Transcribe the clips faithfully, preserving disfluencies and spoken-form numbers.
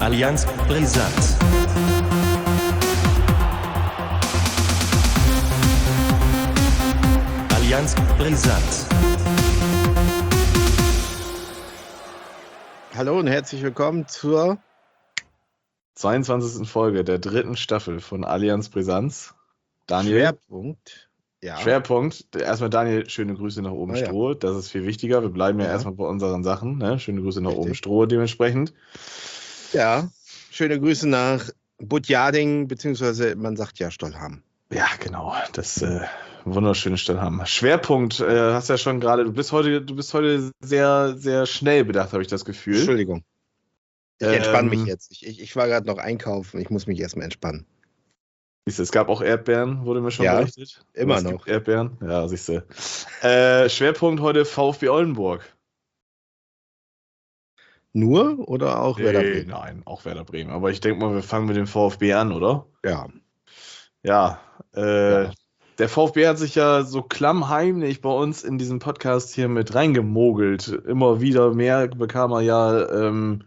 Allianz Brisant. Allianz Brisant. Hallo und herzlich willkommen zur zweiundzwanzigsten Folge der dritten Staffel von Allianz Brisanz. Daniel. Schwerpunkt. Ja. Schwerpunkt. Erstmal Daniel, schöne Grüße nach oben Ah, ja. Stroh. Das ist viel wichtiger. Wir bleiben ja, Ja. erstmal bei unseren Sachen. Ne? Schöne Grüße nach Richtig. oben Stroh dementsprechend. Ja, schöne Grüße nach Budjading, beziehungsweise man sagt ja Stollham. Ja, genau. Das äh, wunderschöne Stelle Schwerpunkt, äh, hast ja schon gerade, du bist heute, du bist heute sehr, sehr schnell bedacht, habe ich das Gefühl. Entschuldigung. Ich Ähm, entspanne mich jetzt. Ich, ich, ich war gerade noch einkaufen. Ich muss mich erstmal entspannen. Siehst du, es gab auch Erdbeeren, wurde mir schon Ja, berichtet. immer Es noch. gibt Erdbeeren, ja, siehst du. Äh, Schwerpunkt heute VfB Oldenburg. Nur oder auch Werder Nee, Bremen? nein, auch Werder Bremen. Aber ich denke mal, wir fangen mit dem VfB an, oder? Ja. Ja, äh, Ja. der VfB hat sich ja so klammheimlich bei uns in diesen Podcast hier mit reingemogelt. Immer wieder mehr bekam er ja ähm,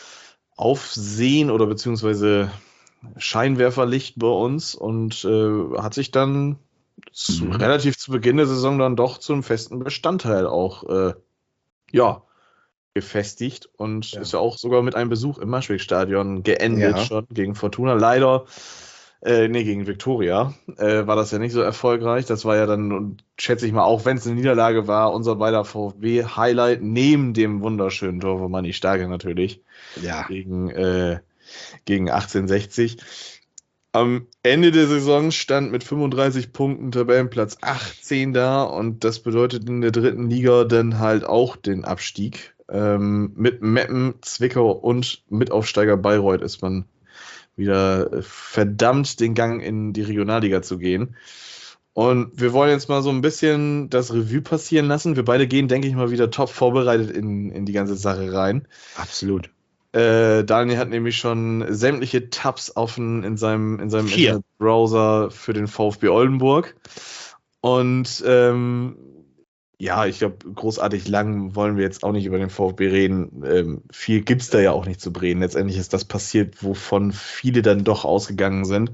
Aufsehen oder beziehungsweise Scheinwerferlicht bei uns und äh, hat sich dann zu, Mhm. relativ zu Beginn der Saison dann doch zum festen Bestandteil auch äh, ja, gefestigt und Ja. ist ja auch sogar mit einem Besuch im Maschweg-Stadion geendet Ja. schon gegen Fortuna. Leider, äh, nee, gegen Viktoria äh, war das ja nicht so erfolgreich. Das war ja dann, und schätze ich mal, auch wenn es eine Niederlage war, unser beider VfB-Highlight neben dem wunderschönen Tor von Manni Starke natürlich Ja. gegen, äh, gegen achtzehnhundertsechzig. Am Ende der Saison stand mit fünfunddreißig Punkten Tabellenplatz achtzehn da und das bedeutet in der dritten Liga dann halt auch den Abstieg. Ähm, mit Meppen, Zwickau und Mitaufsteiger Bayreuth ist man wieder verdammt, den Gang in die Regionalliga zu gehen. Und wir wollen jetzt mal so ein bisschen das Revue passieren lassen. Wir beide gehen, denke ich mal, wieder top vorbereitet in, in die ganze Sache rein. Absolut. Äh, Daniel hat nämlich schon sämtliche Tabs offen in seinem, in seinem Vier. Internetbrowser für den VfB Oldenburg. Und ähm, ja, ich glaube, großartig lang wollen wir jetzt auch nicht über den VfB reden. Ähm, viel gibt es da ja auch nicht zu reden. Letztendlich ist das passiert, wovon viele dann doch ausgegangen sind.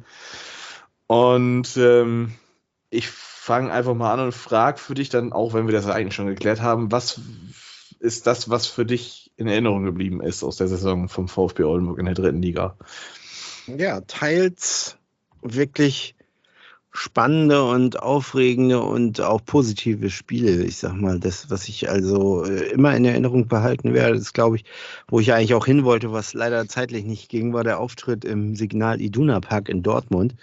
Und ähm, ich fange einfach mal an und frage für dich dann, auch wenn wir das ja eigentlich schon geklärt haben, was ist das, was für dich in Erinnerung geblieben ist aus der Saison vom VfB Oldenburg in der dritten Liga? Ja, teils wirklich spannende und aufregende und auch positive Spiele. Ich sag mal, das, was ich also äh, immer in Erinnerung behalten werde, ist, glaube ich, wo ich eigentlich auch hin wollte, was leider zeitlich nicht ging, war der Auftritt im Signal Iduna Park in Dortmund,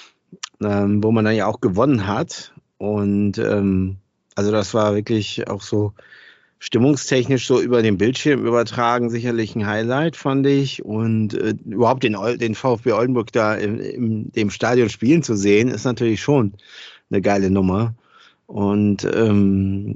ähm, wo man dann ja auch gewonnen hat. Und ähm, also das war wirklich auch so stimmungstechnisch so über den Bildschirm übertragen, sicherlich ein Highlight, fand ich. Und äh, überhaupt den, Ol- den VfB Oldenburg da in, in dem Stadion spielen zu sehen, ist natürlich schon eine geile Nummer. Und ähm,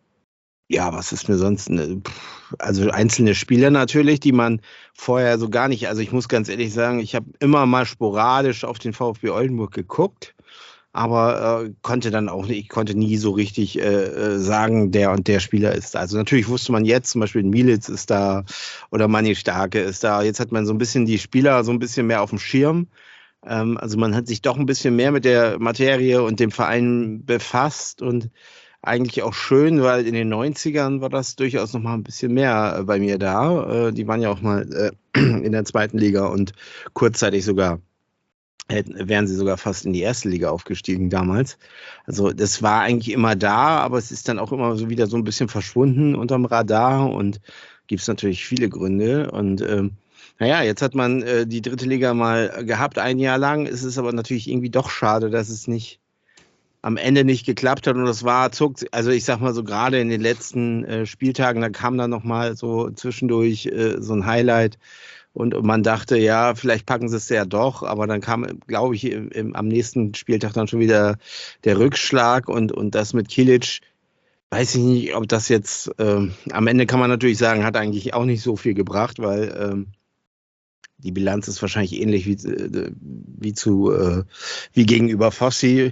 ja, was ist mir sonst? Ne, pff, also einzelne Spieler natürlich, die man vorher so gar nicht, also ich muss ganz ehrlich sagen, ich habe immer mal sporadisch auf den VfB Oldenburg geguckt, aber äh, konnte dann auch nicht, ich konnte nie so richtig äh, äh, sagen, der und der Spieler ist da. Also natürlich wusste man jetzt, zum Beispiel Mielitz ist da oder Manni Starke ist da. Jetzt hat man so ein bisschen die Spieler so ein bisschen mehr auf dem Schirm. Ähm, also man hat sich doch ein bisschen mehr mit der Materie und dem Verein befasst und eigentlich auch schön, weil in den neunzigern war das durchaus noch mal ein bisschen mehr äh, bei mir da. Äh, die waren ja auch mal äh, in der zweiten Liga und kurzzeitig sogar hätten, wären sie sogar fast in die erste Liga aufgestiegen damals. Also das war eigentlich immer da, aber es ist dann auch immer so wieder so ein bisschen verschwunden unterm Radar und gibt es natürlich viele Gründe. Und ähm, naja, jetzt hat man äh, die dritte Liga mal gehabt, ein Jahr lang. Es ist aber natürlich irgendwie doch schade, dass es nicht am Ende nicht geklappt hat und das war zog, also ich sag mal so gerade in den letzten äh, Spieltagen, da kam dann noch mal so zwischendurch äh, so ein Highlight und man dachte, ja, vielleicht packen sie es ja doch, aber dann kam, glaube ich, im, im, am nächsten Spieltag dann schon wieder der Rückschlag und, und das mit Kilic, weiß ich nicht, ob das jetzt, ähm, am Ende kann man natürlich sagen, hat eigentlich auch nicht so viel gebracht, weil ähm, die Bilanz ist wahrscheinlich ähnlich wie, äh, wie zu, äh, wie gegenüber Fossi.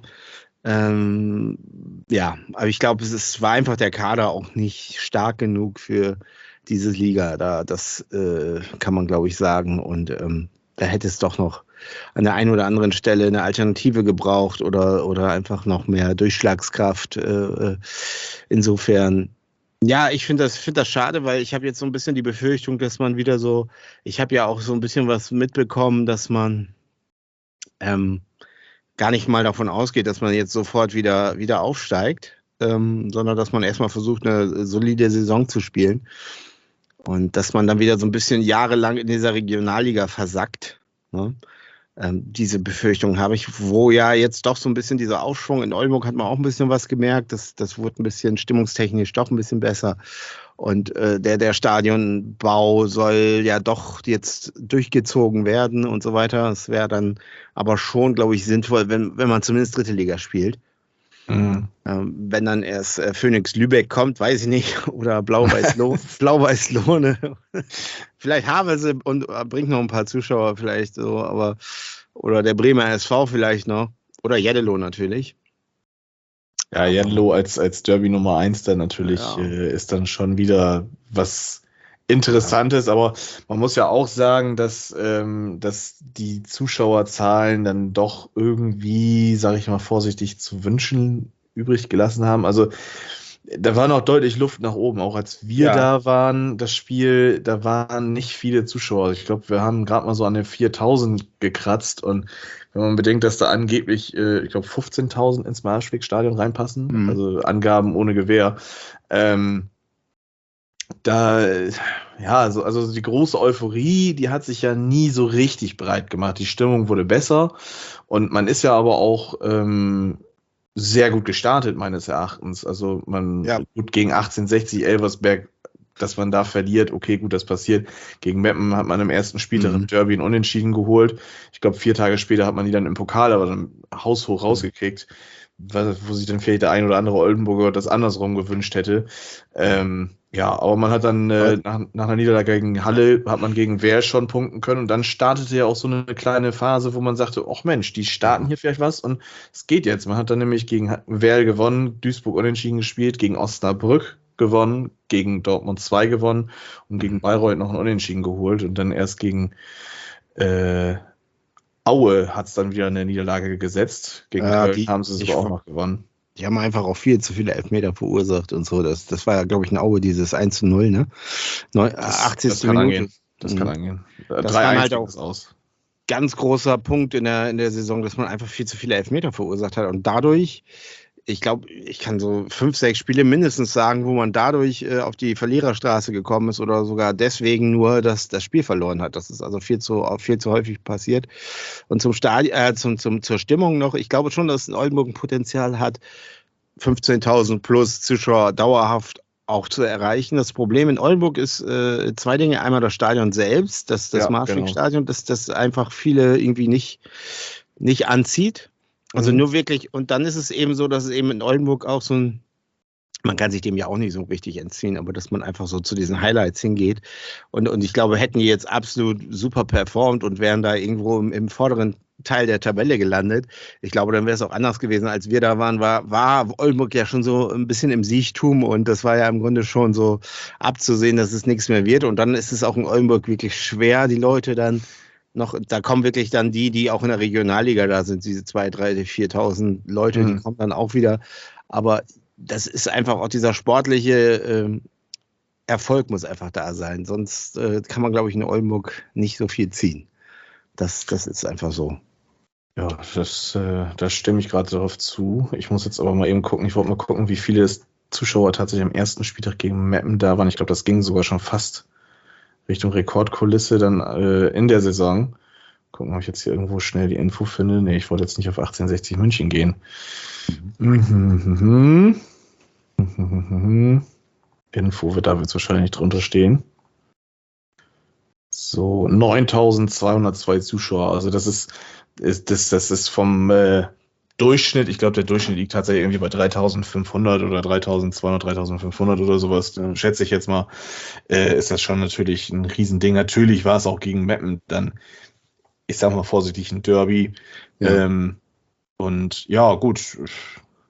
Ähm, ja, aber ich glaube, es ist, war einfach der Kader auch nicht stark genug für diese Liga. Da, das äh, kann man, glaube ich, sagen. Und ähm, da hätte es doch noch an der einen oder anderen Stelle eine Alternative gebraucht oder, oder einfach noch mehr Durchschlagskraft. Äh, insofern, ja, ich finde das, find das schade, weil ich habe jetzt so ein bisschen die Befürchtung, dass man wieder so, ich habe ja auch so ein bisschen was mitbekommen, dass man ähm, gar nicht mal davon ausgeht, dass man jetzt sofort wieder, wieder aufsteigt, ähm, sondern dass man erstmal versucht, eine solide Saison zu spielen und dass man dann wieder so ein bisschen jahrelang in dieser Regionalliga versackt. Ne? Ähm, diese Befürchtung habe ich, wo ja jetzt doch so ein bisschen dieser Aufschwung in Oldenburg hat man auch ein bisschen was gemerkt, das, das wurde ein bisschen stimmungstechnisch doch ein bisschen besser. Und äh, der, der Stadionbau soll ja doch jetzt durchgezogen werden und so weiter. Es wäre dann aber schon, glaube ich, sinnvoll, wenn, wenn man zumindest dritte Liga spielt. Mhm. Ähm, wenn dann erst äh, Phoenix Lübeck kommt, weiß ich nicht, oder Blau-Weiß-Lohne. Blau-Weiß-Lohne. Vielleicht Havelse und äh, bringt noch ein paar Zuschauer vielleicht so, aber oder der Bremer S V vielleicht noch. Oder Jeddelo natürlich. Ja, Jeddelo als, als Derby Nummer eins dann natürlich ja. äh, ist dann schon wieder was Interessantes, ja. Aber man muss ja auch sagen, dass, ähm, dass die Zuschauerzahlen dann doch irgendwie, sage ich mal vorsichtig, zu wünschen übrig gelassen haben. Also da war noch deutlich Luft nach oben, auch als wir ja. da waren, das Spiel, da waren nicht viele Zuschauer. Ich glaube, wir haben gerade mal so an den viertausend gekratzt und wenn man bedenkt, dass da angeblich, äh, ich glaube, fünfzehntausend ins Marschweg-Stadion reinpassen, mhm. also Angaben ohne Gewähr, ähm, da, ja, also, also die große Euphorie, die hat sich ja nie so richtig breit gemacht. Die Stimmung wurde besser und man ist ja aber auch ähm, sehr gut gestartet, meines Erachtens. Also man ja. gut gegen achtzehnhundertsechzig Elversberg, dass man da verliert, okay, gut, das passiert. Gegen Meppen hat man im ersten Spieltag mhm. im Derby ein Unentschieden geholt. Ich glaube, vier Tage später hat man die dann im Pokal aber dann haushoch mhm. rausgekriegt, wo sich dann vielleicht der ein oder andere Oldenburger das andersrum gewünscht hätte. Ähm, ja, aber man hat dann äh, nach, nach einer Niederlage gegen Halle, hat man gegen Wehr schon punkten können und dann startete ja auch so eine kleine Phase, wo man sagte, ach Mensch, die starten hier vielleicht was und es geht jetzt. Man hat dann nämlich gegen Wehr gewonnen, Duisburg unentschieden gespielt, gegen Osnabrück gewonnen, gegen Dortmund zwei gewonnen und gegen Bayreuth noch ein Unentschieden geholt und dann erst gegen äh, Aue hat es dann wieder eine Niederlage gesetzt. Gegen ja, Köln die, haben sie es aber auch noch gewonnen. Die haben einfach auch viel zu viele Elfmeter verursacht und so. Das, das war ja, glaube ich, ein Aue, dieses eins zu null, ne? Neu, das, achtzigste das kann Minute. Angehen. Das mhm. kann angehen. Das war halt auch aus. Ganz großer Punkt in der, in der Saison, dass man einfach viel zu viele Elfmeter verursacht hat. Und dadurch, ich glaube, ich kann so fünf, sechs Spiele mindestens sagen, wo man dadurch äh, auf die Verliererstraße gekommen ist oder sogar deswegen nur das, das Spiel verloren hat. Das ist also viel zu, viel zu häufig passiert. Und zum Stadion, äh, zum, zum, zur Stimmung noch, ich glaube schon, dass Oldenburg ein Potenzial hat, fünfzehntausend plus Zuschauer dauerhaft auch zu erreichen. Das Problem in Oldenburg ist äh, zwei Dinge. Einmal das Stadion selbst, das, das ja, Marschweg-Stadion, genau. dass das einfach viele irgendwie nicht, nicht anzieht. Also mhm. nur wirklich, und dann ist es eben so, dass es eben in Oldenburg auch so ein, man kann sich dem ja auch nicht so richtig entziehen, aber dass man einfach so zu diesen Highlights hingeht. Und, und ich glaube, hätten die jetzt absolut super performt und wären da irgendwo im, im vorderen Teil der Tabelle gelandet, ich glaube, dann wäre es auch anders gewesen. Als wir da waren, war, war Oldenburg ja schon so ein bisschen im Siechtum und das war ja im Grunde schon so abzusehen, dass es nichts mehr wird. Und dann ist es auch in Oldenburg wirklich schwer, die Leute dann noch, da kommen wirklich dann die, die auch in der Regionalliga da sind, diese zweitausend, dreitausend, viertausend Leute, mhm. die kommen dann auch wieder. Aber das ist einfach auch dieser sportliche äh, Erfolg muss einfach da sein. Sonst äh, kann man, glaube ich, in Oldenburg nicht so viel ziehen. Das, das ist einfach so. Ja, das, äh, da stimme ich gerade darauf zu. Ich muss jetzt aber mal eben gucken. Ich wollte mal gucken, wie viele Zuschauer tatsächlich am ersten Spieltag gegen Meppen da waren. Ich glaube, das ging sogar schon fast Richtung Rekordkulisse dann äh, in der Saison. Gucken, ob ich jetzt hier irgendwo schnell die Info finde. Nee, ich wollte jetzt nicht auf achtzehnhundertsechzig München gehen. Mhm. Mhm. Info wird da jetzt wahrscheinlich nicht drunter stehen. So, neuntausendzweihundertzwei Zuschauer. Also das ist, ist das, das ist vom äh, Durchschnitt, ich glaube, der Durchschnitt liegt tatsächlich irgendwie bei dreitausendfünfhundert oder dreitausendzweihundert, dreitausendfünfhundert oder sowas. Dann schätze ich jetzt mal, äh, ist das schon natürlich ein Riesending. Natürlich war es auch gegen Meppen dann, ich sag mal vorsichtig, ein Derby. Ja. Ähm, und ja, gut.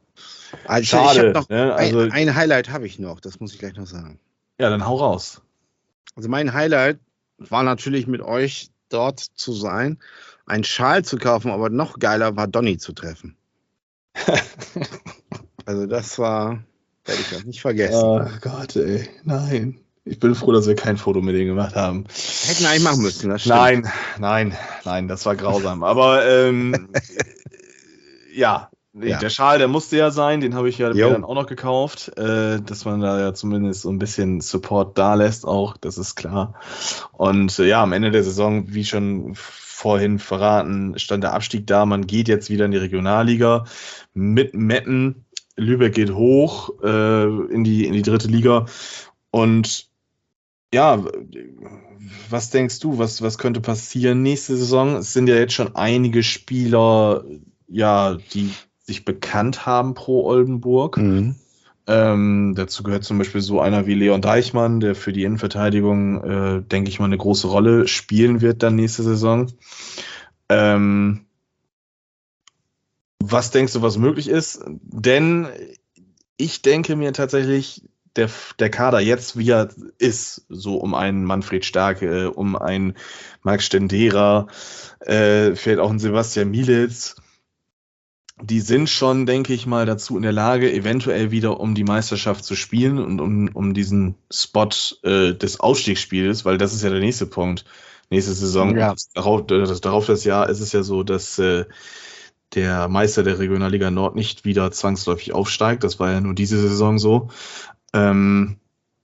Also Schade. Ich hab noch ne? also, ein, ein Highlight habe ich noch, das muss ich gleich noch sagen. Ja, dann hau raus. Also mein Highlight war natürlich mit euch dort zu sein, einen Schal zu kaufen, aber noch geiler war Donny zu treffen. Also das war, werde ich auch nicht vergessen. Oh Gott, ey, nein. Ich bin froh, dass wir kein Foto mit denen gemacht haben. Hätten wir eigentlich machen müssen, das stimmt. Nein, nein, nein, das war grausam. Aber ähm, ja, nee, Ja. der Schal, der musste ja sein, den habe ich ja Jo. dann auch noch gekauft, äh, dass man da ja zumindest so ein bisschen Support da lässt auch, das ist klar. Und äh, ja, am Ende der Saison, wie schon vorhin verraten, stand der Abstieg da. Man geht jetzt wieder in die Regionalliga mit Meppen. Lübeck geht hoch äh, in die, in die dritte Liga. Und ja, was denkst du, was, was könnte passieren nächste Saison? Es sind ja jetzt schon einige Spieler, ja, die sich bekannt haben pro Oldenburg. Mhm. Ähm, dazu gehört zum Beispiel so einer wie Leon Deichmann, der für die Innenverteidigung, äh, denke ich mal, eine große Rolle spielen wird dann nächste Saison. Ähm, was denkst du, was möglich ist? Denn ich denke mir tatsächlich, der, der Kader jetzt, wie er ist, so um einen Manfred Starke, um einen Max Stendera, äh, vielleicht auch einen Sebastian Mielitz, die sind schon, denke ich mal, dazu in der Lage, eventuell wieder um die Meisterschaft zu spielen und um, um diesen Spot äh, des Aufstiegsspiels, weil das ist ja der nächste Punkt, nächste Saison. Ja. Und darauf, das, darauf das Jahr ist es ja so, dass äh, der Meister der Regionalliga Nord nicht wieder zwangsläufig aufsteigt. Das war ja nur diese Saison so. Ähm,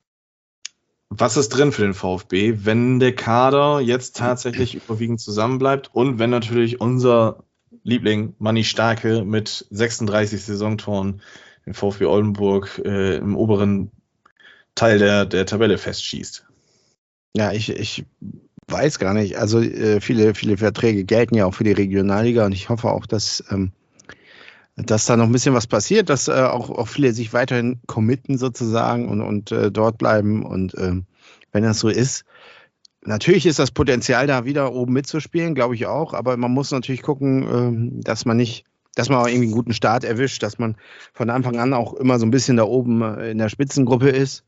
was ist drin für den VfB, wenn der Kader jetzt tatsächlich überwiegend zusammenbleibt und wenn natürlich unser Liebling Manni Starke mit sechsunddreißig Saisontoren den VfB Oldenburg äh, im oberen Teil der, der Tabelle festschießt? Ja, ich, ich weiß gar nicht. Also äh, viele, viele Verträge gelten ja auch für die Regionalliga und ich hoffe auch, dass, ähm, dass da noch ein bisschen was passiert, dass äh, auch, auch viele sich weiterhin committen sozusagen und, und äh, dort bleiben. Und ähm, wenn das so ist, natürlich ist das Potenzial da wieder oben mitzuspielen, glaube ich auch, aber man muss natürlich gucken, ähm, dass man nicht, dass man auch irgendwie einen guten Start erwischt, dass man von Anfang an auch immer so ein bisschen da oben äh, in der Spitzengruppe ist.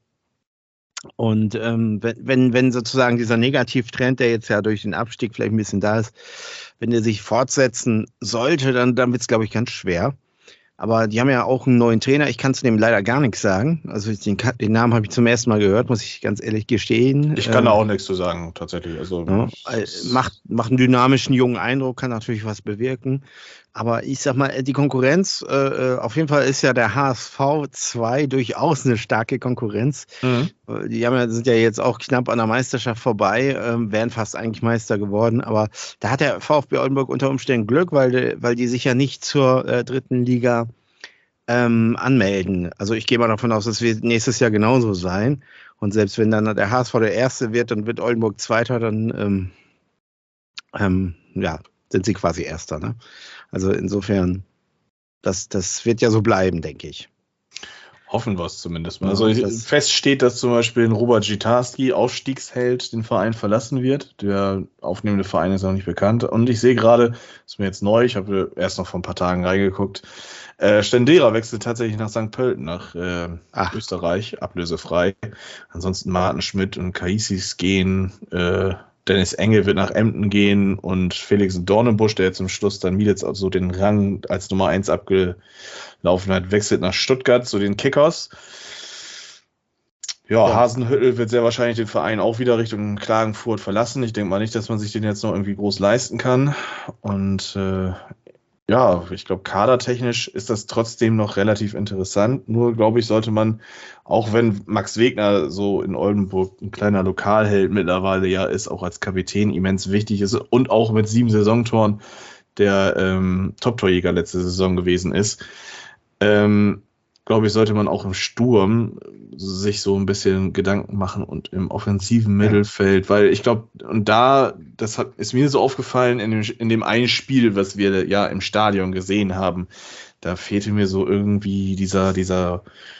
Und ähm, wenn, wenn, wenn sozusagen dieser Negativtrend, der jetzt ja durch den Abstieg vielleicht ein bisschen da ist, wenn der sich fortsetzen sollte, dann, dann wird es, glaube ich, ganz schwer. Aber die haben ja auch einen neuen Trainer. Ich kann zu dem leider gar nichts sagen. Also den, den Namen habe ich zum ersten Mal gehört, muss ich ganz ehrlich gestehen. Ich kann da auch nichts zu sagen, tatsächlich. Also, Ja, macht, macht einen dynamischen, jungen Eindruck, kann natürlich was bewirken. Aber ich sag mal, die Konkurrenz, äh, auf jeden Fall ist ja der H S V zwei durchaus eine starke Konkurrenz. Mhm. Die haben ja, sind ja jetzt auch knapp an der Meisterschaft vorbei, ähm, wären fast eigentlich Meister geworden. Aber da hat der VfB Oldenburg unter Umständen Glück, weil, weil die sich ja nicht zur äh, dritten Liga ähm, anmelden. Also ich gehe mal davon aus, dass wir nächstes Jahr genauso sein. Und selbst wenn dann der H S V der Erste wird, dann wird Oldenburg Zweiter, dann ähm, ähm, ja, sind sie quasi Erster. Ne? Also insofern, das, das wird ja so bleiben, denke ich. Hoffen wir es zumindest mal. Ja, Also das- fest steht, dass zum Beispiel ein Robert Gitarski, Aufstiegsheld, den Verein verlassen wird. Der aufnehmende Verein ist noch nicht bekannt. Und ich sehe gerade, das ist mir jetzt neu, ich habe erst noch vor ein paar Tagen reingeguckt, äh, Stendera wechselt tatsächlich nach Sankt Pölten, nach äh, Ach. Österreich, ablösefrei. Ansonsten Martin Schmidt und Kaisis gehen, äh, Dennis Engel wird nach Emden gehen und Felix Dornenbusch, der jetzt zum Schluss dann Mielitz so den Rang als Nummer eins abgelaufen hat, wechselt nach Stuttgart zu den Kickers. Ja, Ja. Hasenhüttl wird sehr wahrscheinlich den Verein auch wieder Richtung Klagenfurt verlassen. Ich denke mal nicht, dass man sich den jetzt noch irgendwie groß leisten kann. Und äh, ja, ich glaube, kadertechnisch ist das trotzdem noch relativ interessant. Nur, glaube ich, sollte man, auch wenn Max Wegner so in Oldenburg ein kleiner Lokalheld mittlerweile ja ist, auch als Kapitän immens wichtig ist und auch mit sieben Saisontoren der ähm, Top-Torjäger letzte Saison gewesen ist, ähm, glaube ich, sollte man auch im Sturm sich so ein bisschen Gedanken machen und im offensiven Mittelfeld, weil ich glaube, und da, das hat, ist mir so aufgefallen in dem, in dem einen Spiel, was wir ja im Stadion gesehen haben, da fehlte mir so irgendwie dieser, dieser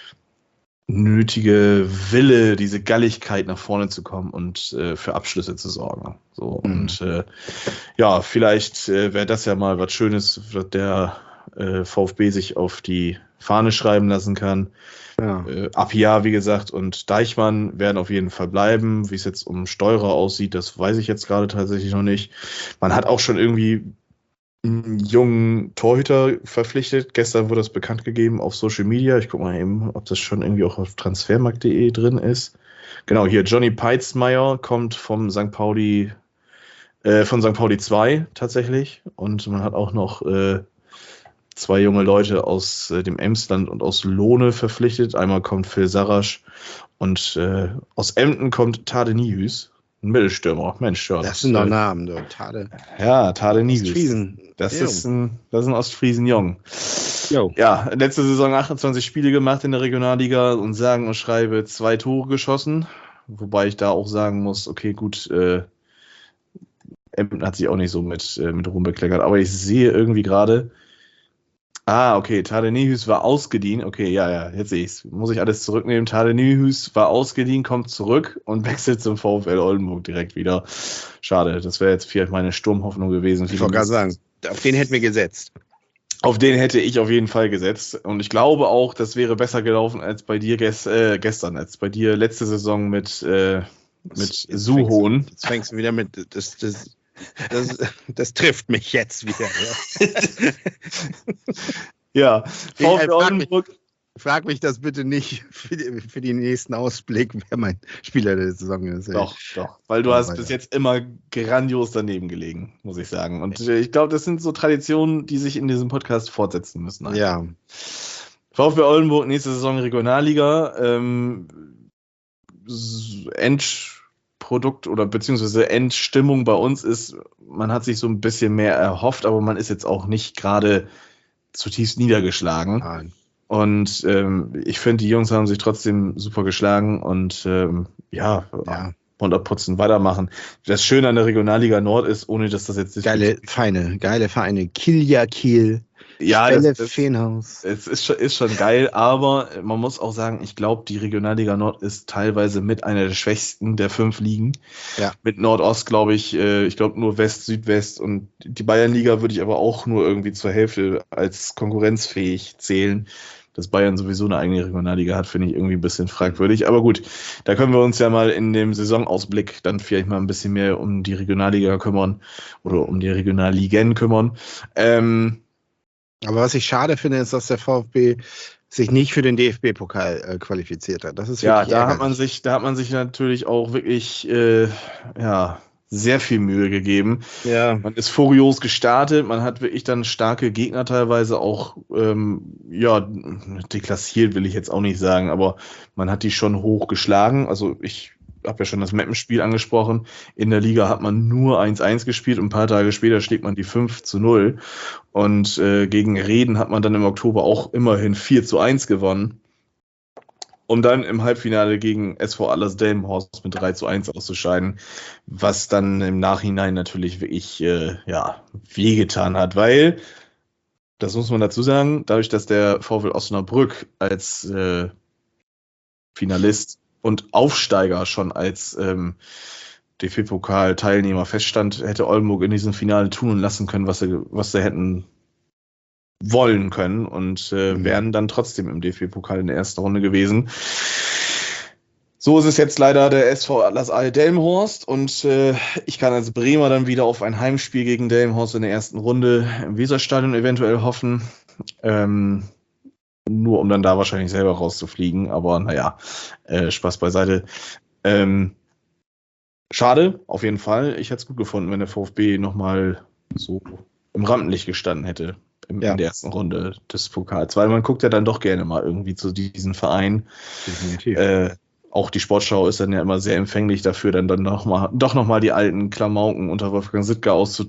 nötige Wille, diese Galligkeit nach vorne zu kommen und äh, für Abschlüsse zu sorgen. So, Mhm. und äh, ja, vielleicht äh, wäre das ja mal was Schönes, was der äh, VfB sich auf die Fahne schreiben lassen kann. Ja. Äh, Apia, wie gesagt, und Deichmann werden auf jeden Fall bleiben. Wie es jetzt um Steurer aussieht, das weiß ich jetzt gerade tatsächlich noch nicht. Man hat auch schon irgendwie einen jungen Torhüter verpflichtet. Gestern wurde das bekannt gegeben auf Social Media. Ich gucke mal eben, ob das schon irgendwie auch auf transfermarkt punkt de drin ist. Genau, hier Johnny Peitzmeier kommt vom Sankt Pauli, äh, von Sankt Pauli zwei tatsächlich. Und man hat auch noch äh, zwei junge Leute aus äh, dem Emsland und aus Lohne verpflichtet. Einmal kommt Phil Sarasch und äh, aus Emden kommt Tade Niehüs, ein Mittelstürmer. Mensch, ja. Das sind doch Namen, du. Tade. Ja, Tade Niehüs. Ostfriesen. Das Jo. ist ein, das ist ein Ostfriesen-Jung. Jo. Ja, letzte Saison achtundzwanzig Spiele gemacht in der Regionalliga und sagen und schreibe zwei Tore geschossen. Wobei ich da auch sagen muss, okay, gut, äh, Emden hat sich auch nicht so mit, äh, mit rumbekleckert. Aber ich sehe irgendwie gerade, ah, okay, Tade Niehüs war ausgeliehen. Okay, ja, ja, jetzt sehe ich es. Muss ich alles zurücknehmen. Tade Niehüs war ausgeliehen, kommt zurück und wechselt zum VfL Oldenburg direkt wieder. Schade, das wäre jetzt vielleicht meine Sturmhoffnung gewesen. Ich wollte gerade sagen, auf den hätten wir gesetzt. Auf den hätte ich auf jeden Fall gesetzt. Und ich glaube auch, das wäre besser gelaufen als bei dir ges äh, gestern, als bei dir letzte Saison mit, äh, mit Jetzt Suhohn. Fängst, jetzt fängst du wieder mit, das, das, das, das trifft mich jetzt wieder. Ja, Ja, Ich, VfL äh, frag mich- Oldenburg. Frag mich das bitte nicht für, die, für den nächsten Ausblick, wer mein Spieler der Saison ist. ey. Doch, doch, weil du Ja, hast weiter. bis jetzt immer grandios daneben gelegen, muss ich sagen. Und äh, ich glaube, das sind so Traditionen, die sich in diesem Podcast fortsetzen müssen. einfach. Ja, VfB Oldenburg, nächste Saison Regionalliga. Ähm, s- Endprodukt oder beziehungsweise Endstimmung bei uns ist, man hat sich so ein bisschen mehr erhofft, aber man ist jetzt auch nicht gerade zutiefst niedergeschlagen. nein. Und ähm, ich finde, die Jungs haben sich trotzdem super geschlagen und ähm, ja, Ja. hundertputzen weitermachen. Das Schöne an der Regionalliga Nord ist, ohne dass das jetzt... Geile Vereine, geile Vereine. Kilja Kiel, ja, Spelle das, das, Feenhaus. es ist schon, ist schon geil, aber man muss auch sagen, ich glaube, die Regionalliga Nord ist teilweise mit einer der schwächsten der fünf Ligen. Ja. Mit Nordost, glaube ich, äh, ich glaube nur West, Südwest und die Bayernliga würde ich aber auch nur irgendwie zur Hälfte als konkurrenzfähig zählen. Dass Bayern sowieso eine eigene Regionalliga hat, finde ich irgendwie ein bisschen fragwürdig. Aber gut, da können wir uns ja mal in dem Saisonausblick dann vielleicht mal ein bisschen mehr um die Regionalliga kümmern oder um die Regionalligen kümmern. Ähm, Aber was ich schade finde, ist, dass der VfB sich nicht für den D F B-Pokal äh, qualifiziert hat. Das ist ja, wirklich da hat ärgerlich. man sich, da hat man sich natürlich auch wirklich äh, ja, sehr viel Mühe gegeben. Ja, Man ist furios gestartet, man hat wirklich dann starke Gegner teilweise auch, ähm, ja, deklassiert will ich jetzt auch nicht sagen, aber man hat die schon hoch geschlagen. Also ich habe ja schon das Mappenspiel angesprochen. In der Liga hat man nur eins eins gespielt und ein paar Tage später schlägt man die fünf zu null. Und äh, gegen Reden hat man dann im Oktober auch immerhin vier zu eins gewonnen. Um dann im Halbfinale gegen S V Allers-Delmenhorst mit drei zu eins auszuscheiden, was dann im Nachhinein natürlich wirklich äh, ja, wehgetan hat, weil, das muss man dazu sagen, dadurch, dass der VfL Osnabrück als äh, Finalist und Aufsteiger schon als ähm, D F B-Pokal-Teilnehmer feststand, hätte Oldenburg in diesem Finale tun und lassen können, was sie, was sie hätten wollen können und äh, Mhm. wären dann trotzdem im D F B-Pokal in der ersten Runde gewesen. So ist es jetzt leider der S V Atlas Aal Delmenhorst und äh, ich kann als Bremer dann wieder auf ein Heimspiel gegen Delmenhorst in der ersten Runde im Weserstadion eventuell hoffen. Ähm, nur um dann da wahrscheinlich selber rauszufliegen, aber naja, äh, Spaß beiseite. Ähm, schade, auf jeden Fall. Ich hätte es gut gefunden, wenn der VfB nochmal so im Rampenlicht gestanden hätte. Im, Ja. In der ersten Runde des Pokals, weil man guckt ja dann doch gerne mal irgendwie zu diesen Vereinen. definitiv. Äh, auch die Sportschau ist dann ja immer sehr empfänglich dafür, dann, dann noch mal, doch nochmal die alten Klamauken unter Wolfgang Sittger auszu,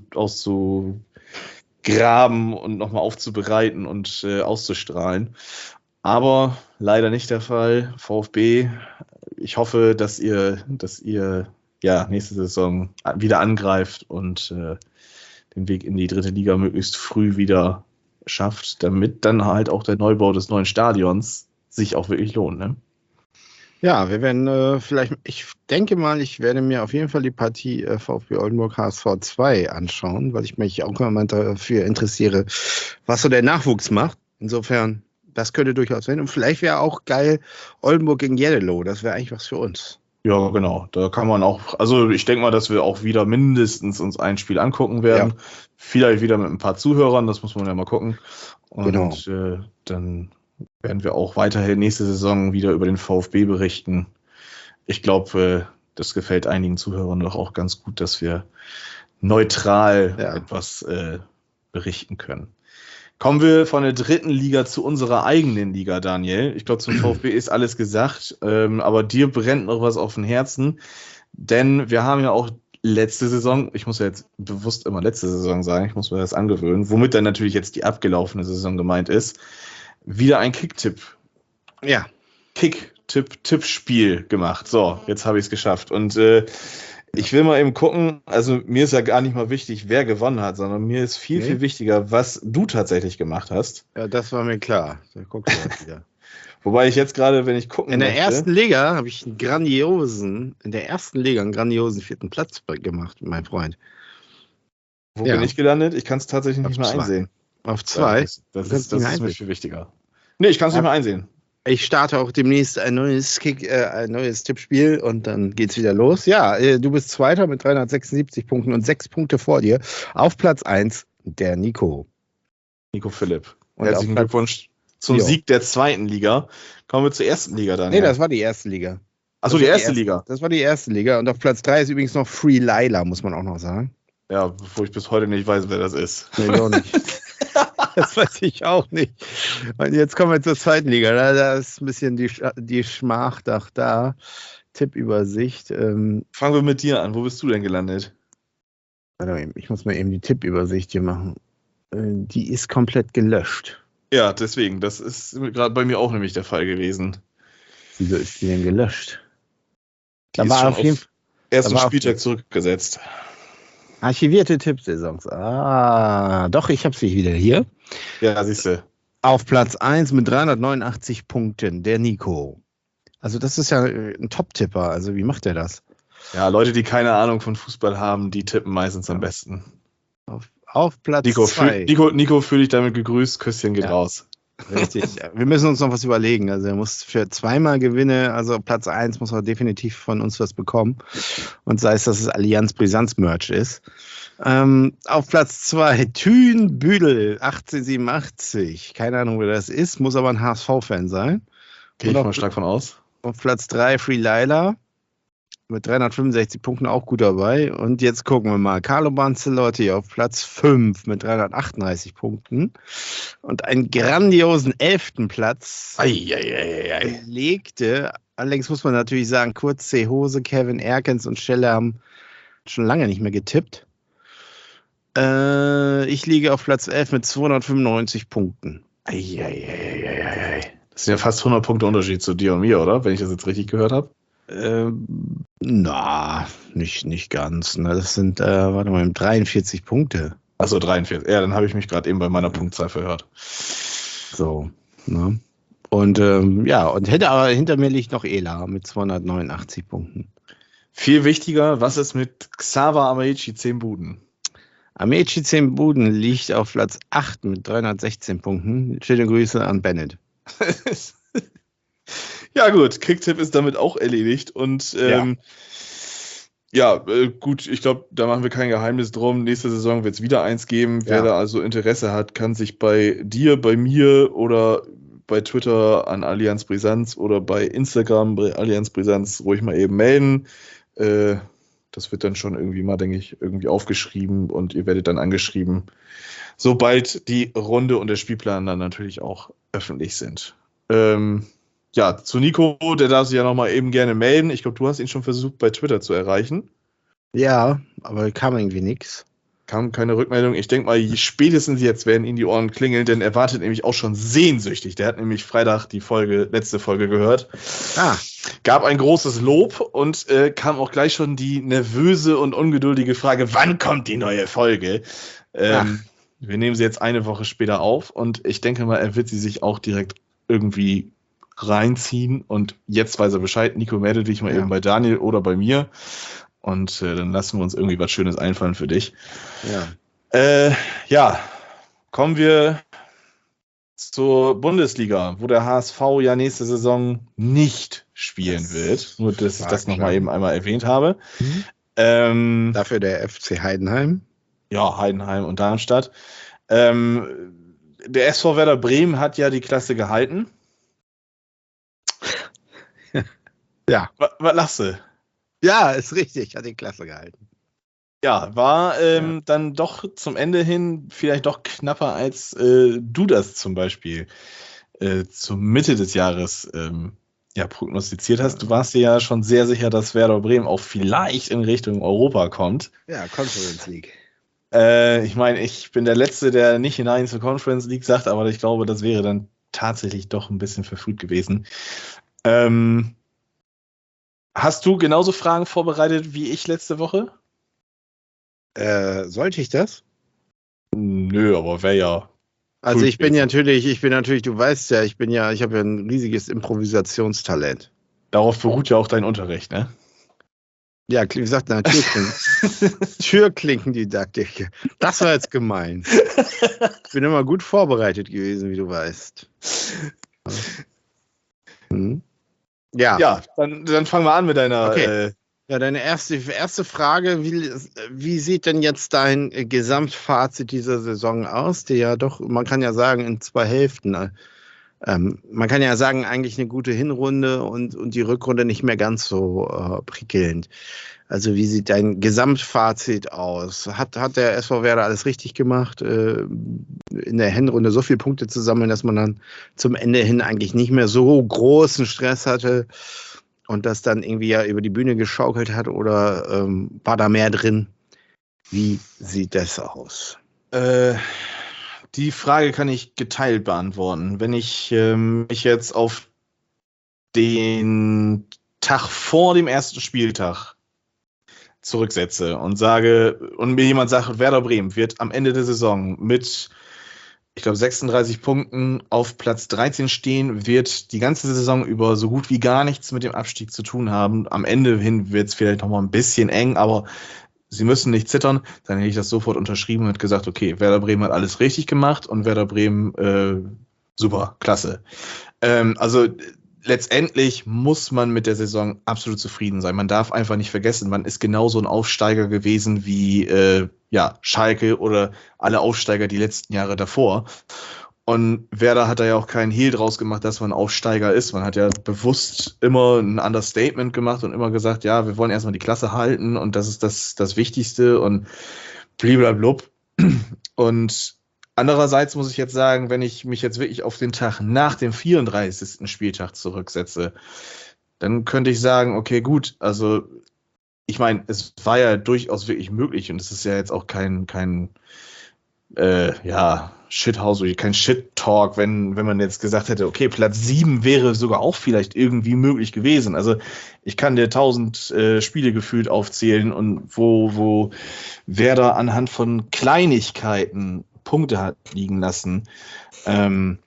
auszugraben und nochmal aufzubereiten und äh, auszustrahlen. Aber leider nicht der Fall. VfB, ich hoffe, dass ihr, dass ihr ja, nächste Saison wieder angreift und äh, den Weg in die dritte Liga möglichst früh wieder schafft, damit dann halt auch der Neubau des neuen Stadions sich auch wirklich lohnt. Ne? Ja, wir werden äh, vielleicht, ich denke mal, ich werde mir auf jeden Fall die Partie äh, VfB Oldenburg H S V zwei anschauen, weil ich mich auch immer dafür interessiere, was so der Nachwuchs macht. Insofern das könnte durchaus sein. Und vielleicht wäre auch geil Oldenburg gegen Yellow. Das wäre eigentlich was für uns. Ja, genau. Da kann man auch, also ich denke mal, dass wir auch wieder mindestens uns ein Spiel angucken werden. Ja. Vielleicht wieder mit ein paar Zuhörern, das muss man ja mal gucken. Und genau. äh, dann werden wir auch weiterhin nächste Saison wieder über den VfB berichten. Ich glaube, äh, das gefällt einigen Zuhörern doch auch ganz gut, dass wir neutral ja. etwas äh, berichten können. Kommen wir von der dritten Liga zu unserer eigenen Liga, Daniel. Ich glaube, zum VfB ist alles gesagt, ähm, aber dir brennt noch was auf dem Herzen, denn wir haben ja auch letzte Saison, ich muss ja jetzt bewusst immer letzte Saison sagen, ich muss mir das angewöhnen, womit dann natürlich jetzt die abgelaufene Saison gemeint ist, wieder ein Kicktipp. Ja. Kick-Tipp-Tippspiel gemacht. So, jetzt habe ich es geschafft. Und äh, ich will mal eben gucken, also mir ist ja gar nicht mal wichtig, wer gewonnen hat, sondern mir ist viel, nee. viel wichtiger, was du tatsächlich gemacht hast. Ja, das war mir klar. Da guckst du halt wieder. Wobei ich jetzt gerade, wenn ich gucken In der möchte, ersten Liga habe ich einen grandiosen, in der ersten Liga einen grandiosen vierten Platz gemacht, mein Freund. Wo ja. bin ich gelandet? Ich kann es tatsächlich Auf nicht mehr zwei. einsehen. Auf zwei? Das, das, das ist, das ist mir viel wichtiger. Nee, ich kann es ja. nicht mehr einsehen. Ich starte auch demnächst ein neues Kick, äh, ein neues Tippspiel und dann geht's wieder los. Ja, äh, du bist Zweiter mit dreihundertsechsundsiebzig Punkten und sechs Punkte vor dir. Auf Platz eins der Nico. Nico Philipp. Und herzlichen Glückwunsch zum jo. Sieg der zweiten Liga. Kommen wir zur ersten Liga dann. Nee, das war die erste Liga. Achso, die erste die Liga. Das war die erste Liga. Und auf Platz drei ist übrigens noch Free Lila, muss man auch noch sagen. Ja, bevor ich bis heute nicht weiß, wer das ist. Nee, ich auch nicht. Das weiß ich auch nicht. Und jetzt kommen wir zur zweiten Liga. Da, da ist ein bisschen die, die Schmach doch da. Tippübersicht. Ähm, Fangen wir mit dir an. Wo bist du denn gelandet? Ich muss mal eben die Tippübersicht hier machen. Die ist komplett gelöscht. Ja, deswegen. Das ist gerade bei mir auch nämlich der Fall gewesen. Wieso ist die denn gelöscht? Die da ist war schon auf jeden Fall ersten Spieltag zurückgesetzt. Archivierte Tippsaisons. Ah, doch, ich habe sie wieder hier. Ja, siehst du. Auf Platz eins mit dreihundertneunundachtzig Punkten, der Nico. Also das ist ja ein Top-Tipper. Also wie macht der das? Ja, Leute, die keine Ahnung von Fußball haben, die tippen meistens am besten. Auf, auf Platz Nico, zwei. Fühl, Nico, Nico, fühl dich damit gegrüßt. Küsschen geht ja. raus. Richtig. Wir müssen uns noch was überlegen. Also er muss für zweimal Gewinne, also Platz eins muss er definitiv von uns was bekommen. Und sei es, dass es Allianz Brisanz Merch ist. Ähm, auf Platz zwei Thün Büdel achtzehnhundertsiebenundachtzig. Keine Ahnung, wer das ist, muss aber ein H S V-Fan sein. Gehe ich mal stark von aus. Auf Platz drei Free Lila mit dreihundertfünfundsechzig Punkten auch gut dabei. Und jetzt gucken wir mal. Carlo Banzelotti auf Platz fünf mit dreihundertachtunddreißig Punkten. Und einen grandiosen elften Platz belegte. Allerdings muss man natürlich sagen, Kurz C. Hose, Kevin Erkens und Schelle haben schon lange nicht mehr getippt. Äh, ich liege auf Platz elf mit zweihundertfünfundneunzig Punkten. Eieieiei. Das sind ja fast hundert Punkte Unterschied zu dir und mir, oder? Wenn ich das jetzt richtig gehört habe. Ähm, na, nicht, nicht ganz. Ne? Das sind, äh, warte mal, dreiundvierzig Punkte. Achso, dreiundvierzig. Ja, dann habe ich mich gerade eben bei meiner Punktzahl verhört. So, ne? Und ähm, ja, und hätte aber hinter mir liegt noch Ela mit zweihundertneunundachtzig Punkten. Viel wichtiger, was ist mit Xaver Ameichi zehn Buden? Ameichi zehn Buden liegt auf Platz acht mit dreihundertsechzehn Punkten. Schöne Grüße an Bennett. Ja gut, Kicktipp ist damit auch erledigt und ähm, ja, ja äh, gut, ich glaube, da machen wir kein Geheimnis drum. Nächste Saison wird es wieder eins geben. Ja. Wer da also Interesse hat, kann sich bei dir, bei mir oder bei Twitter an Allianz Brisanz oder bei Instagram bei Allianz Brisanz ruhig mal eben melden. Äh, das wird dann schon irgendwie mal, denke ich, irgendwie aufgeschrieben und ihr werdet dann angeschrieben, sobald die Runde und der Spielplan dann natürlich auch öffentlich sind. Ähm, Ja, zu Nico, der darf sich ja nochmal eben gerne melden. Ich glaube, du hast ihn schon versucht, bei Twitter zu erreichen. Ja, aber kam irgendwie nichts. Kam keine Rückmeldung. Ich denke mal, spätestens jetzt werden ihm die Ohren klingeln, denn er wartet nämlich auch schon sehnsüchtig. Der hat nämlich Freitag die Folge, letzte Folge gehört. Ah. Gab ein großes Lob und äh, kam auch gleich schon die nervöse und ungeduldige Frage, wann kommt die neue Folge? Ähm, wir nehmen sie jetzt eine Woche später auf und ich denke mal, er wird sie sich auch direkt irgendwie reinziehen und jetzt weiß er Bescheid. Nico, melde dich mal ja. eben bei Daniel oder bei mir und äh, dann lassen wir uns irgendwie was Schönes einfallen für dich. Ja, äh, ja. Kommen wir zur Bundesliga, wo der H S V ja nächste Saison nicht spielen Das wird. Nur, dass ich war das nochmal klar. eben einmal erwähnt habe. Mhm. Ähm, Dafür der F C Heidenheim. ja, Heidenheim und Darmstadt. Ähm, der S V Werder Bremen hat ja die Klasse gehalten. Ja. Was, was lachst du? Ja, ist richtig, hat die Klasse gehalten. Ja, war ähm, Ja. dann doch zum Ende hin vielleicht doch knapper, als äh, du das zum Beispiel äh, zur Mitte des Jahres ähm, ja, prognostiziert hast. Du warst dir ja schon sehr sicher, dass Werder Bremen auch vielleicht in Richtung Europa kommt. Ja, Conference League. Äh, ich meine, ich bin der Letzte, der nicht hinein zur Conference League sagt, aber ich glaube, das wäre dann tatsächlich doch ein bisschen verfrüht gewesen. Ähm, hast du genauso Fragen vorbereitet wie ich letzte Woche? Äh, sollte ich das? Nö, aber wäre ja. Also cool ich bin ja gewesen. natürlich, ich bin natürlich, du weißt ja, ich bin ja, ich habe ja ein riesiges Improvisationstalent. Darauf beruht ja auch dein Unterricht, ne? Ja, wie gesagt, na, Türklinken, Türklinkendidaktik. Das war jetzt gemein. Ich bin immer gut vorbereitet gewesen, wie du weißt. Hm. Ja. Ja, dann, dann fangen wir an mit deiner. Okay. Äh, Ja, deine erste, erste Frage, wie, wie sieht denn jetzt dein Gesamtfazit dieser Saison aus, die ja doch, man kann ja sagen, in zwei Hälften, ähm, man kann ja sagen, eigentlich eine gute Hinrunde und, und die Rückrunde nicht mehr ganz so äh, prickelnd. Also wie sieht dein Gesamtfazit aus? Hat, hat der S V Werder alles richtig gemacht, äh, in der Hinrunde so viele Punkte zu sammeln, dass man dann zum Ende hin eigentlich nicht mehr so großen Stress hatte? Und das dann irgendwie ja über die Bühne geschaukelt hat, oder ähm, war da mehr drin? Wie sieht das aus? äh, die Frage kann ich geteilt beantworten. Wenn ich ähm, mich jetzt auf den Tag vor dem ersten Spieltag zurücksetze und sage, und mir jemand sagt, Werder Bremen wird am Ende der Saison mit, ich glaube, sechsunddreißig Punkten auf Platz dreizehn stehen, wird die ganze Saison über so gut wie gar nichts mit dem Abstieg zu tun haben. Am Ende hin wird es vielleicht noch mal ein bisschen eng, aber sie müssen nicht zittern. Dann hätte ich das sofort unterschrieben und gesagt, okay, Werder Bremen hat alles richtig gemacht und Werder Bremen, äh, super, klasse. Ähm, also letztendlich muss man mit der Saison absolut zufrieden sein. Man darf einfach nicht vergessen, man ist genauso ein Aufsteiger gewesen wie äh, ja, Schalke oder alle Aufsteiger die letzten Jahre davor. Und Werder hat da ja auch keinen Hehl draus gemacht, dass man Aufsteiger ist. Man hat ja bewusst immer ein Understatement gemacht und immer gesagt, ja, wir wollen erstmal die Klasse halten und das ist das, das Wichtigste und bliblablub. Und andererseits muss ich jetzt sagen, wenn ich mich jetzt wirklich auf den Tag nach dem vierunddreißigsten Spieltag zurücksetze, dann könnte ich sagen, okay, gut, also ich meine, es war ja durchaus wirklich möglich und es ist ja jetzt auch kein, kein äh, ja, Shithouse oder kein Shit-Talk, wenn, wenn man jetzt gesagt hätte, okay, Platz sieben wäre sogar auch vielleicht irgendwie möglich gewesen. Also ich kann dir tausend äh, Spiele gefühlt aufzählen und wo, wo Werder anhand von Kleinigkeiten Punkte hat liegen lassen, ähm,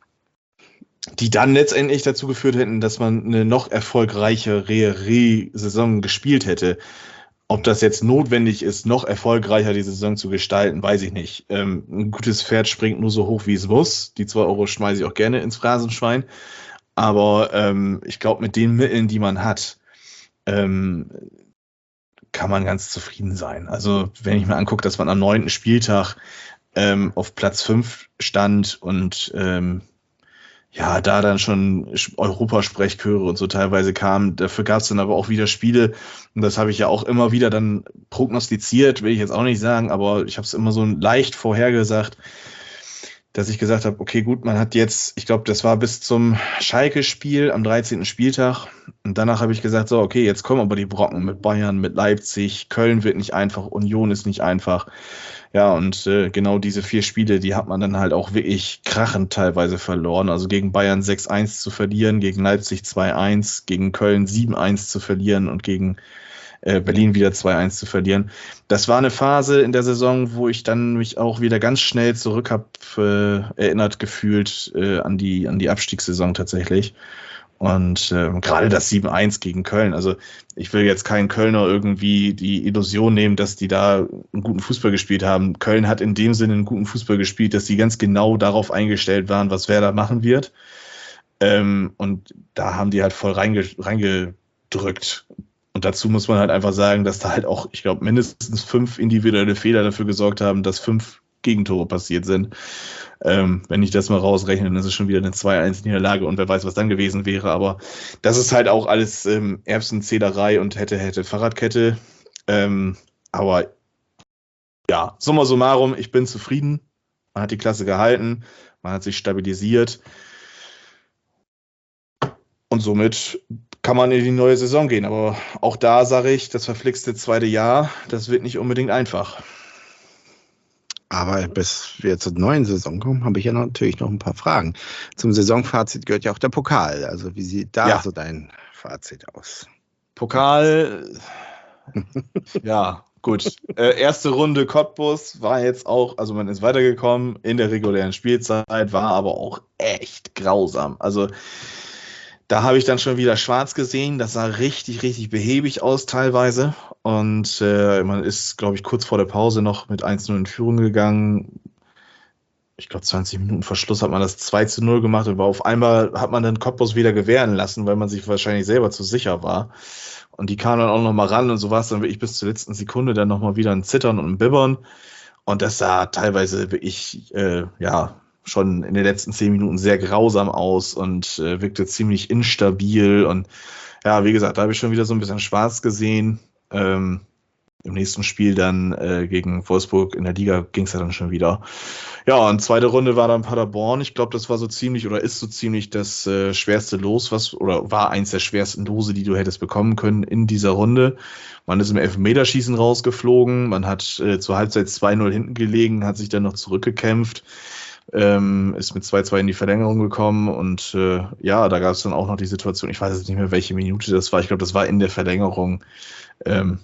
die dann letztendlich dazu geführt hätten, dass man eine noch erfolgreichere Saison gespielt hätte. Ob das jetzt notwendig ist, noch erfolgreicher die Saison zu gestalten, weiß ich nicht. Ähm, ein gutes Pferd springt nur so hoch, wie es muss. Die zwei Euro schmeiße ich auch gerne ins Phrasenschwein. Aber ähm, ich glaube, mit den Mitteln, die man hat, ähm, kann man ganz zufrieden sein. Also wenn ich mir angucke, dass man am neunten Spieltag ähm, auf Platz fünf stand und ähm, ja, da dann schon Europasprechchöre und so teilweise kamen. Dafür gab es dann aber auch wieder Spiele, und das habe ich ja auch immer wieder dann prognostiziert, will ich jetzt auch nicht sagen, aber ich habe es immer so leicht vorhergesagt, dass ich gesagt habe, okay, gut, man hat jetzt, ich glaube, das war bis zum Schalke-Spiel am dreizehnten Spieltag, und danach habe ich gesagt, so, okay, jetzt kommen aber die Brocken mit Bayern, mit Leipzig, Köln wird nicht einfach, Union ist nicht einfach. Ja, und äh, genau diese vier Spiele, die hat man dann halt auch wirklich krachend teilweise verloren. Also gegen Bayern sechs eins zu verlieren, gegen Leipzig zwei eins, gegen Köln sieben eins zu verlieren und gegen äh, Berlin wieder zwei eins zu verlieren. Das war eine Phase in der Saison, wo ich dann mich auch wieder ganz schnell zurück habe äh, erinnert gefühlt äh, an die, an die Abstiegssaison tatsächlich. Und äh, gerade das sieben eins gegen Köln, also ich will jetzt keinen Kölner irgendwie die Illusion nehmen, dass die da einen guten Fußball gespielt haben. Köln hat in dem Sinne einen guten Fußball gespielt, dass sie ganz genau darauf eingestellt waren, was Werder machen wird. Ähm, und da haben die halt voll reinge reingedrückt. Und dazu muss man halt einfach sagen, dass da halt auch, ich glaube, mindestens fünf individuelle Fehler dafür gesorgt haben, dass fünf Gegentore passiert sind. Ähm, wenn ich das mal rausrechne, dann ist es schon wieder eine zwei eins Niederlage und wer weiß, was dann gewesen wäre. Aber das ist halt auch alles ähm, Erbsenzählerei und hätte, hätte, Fahrradkette. Ähm, aber ja, summa summarum, ich bin zufrieden. Man hat die Klasse gehalten, man hat sich stabilisiert und somit kann man in die neue Saison gehen. Aber auch da sage ich, das verflixte zweite Jahr, das wird nicht unbedingt einfach. Aber bis wir zur neuen Saison kommen, habe ich ja natürlich noch ein paar Fragen. Zum Saisonfazit gehört ja auch der Pokal. Also wie sieht da Ja. so dein Fazit aus? Pokal, ja, gut. Äh, erste Runde Cottbus war jetzt auch, also man ist weitergekommen in der regulären Spielzeit, war aber auch echt grausam. Also da habe ich dann schon wieder schwarz gesehen. Das sah richtig, richtig behäbig aus teilweise. Und äh, man ist, glaube ich, kurz vor der Pause noch mit eins null in Führung gegangen. Ich glaube, zwanzig Minuten vor Schluss hat man das zwei zu null gemacht. Und auf einmal hat man dann Cottbus wieder gewähren lassen, weil man sich wahrscheinlich selber zu sicher war. Und die kamen dann auch noch mal ran und so war es dann wirklich bis zur letzten Sekunde dann noch mal wieder ein Zittern und ein Bibbern. Und das sah teilweise wirklich, äh, ja, schon in den letzten zehn Minuten sehr grausam aus und äh, wirkte ziemlich instabil. Und ja, wie gesagt, da habe ich schon wieder so ein bisschen schwarz gesehen. Ähm, Im nächsten Spiel dann äh, gegen Wolfsburg in der Liga ging es ja dann schon wieder. Ja, und zweite Runde war dann Paderborn. Ich glaube, das war so ziemlich oder ist so ziemlich das äh, schwerste Los, was oder war eins der schwersten Lose, die du hättest bekommen können in dieser Runde. Man ist im Elfmeterschießen rausgeflogen. Man hat äh, zur Halbzeit zwei null hinten gelegen, hat sich dann noch zurückgekämpft. Ähm, ist mit zwei zwei in die Verlängerung gekommen und äh, ja, da gab es dann auch noch die Situation, ich weiß jetzt nicht mehr, welche Minute das war, ich glaube, das war in der Verlängerung. Ähm,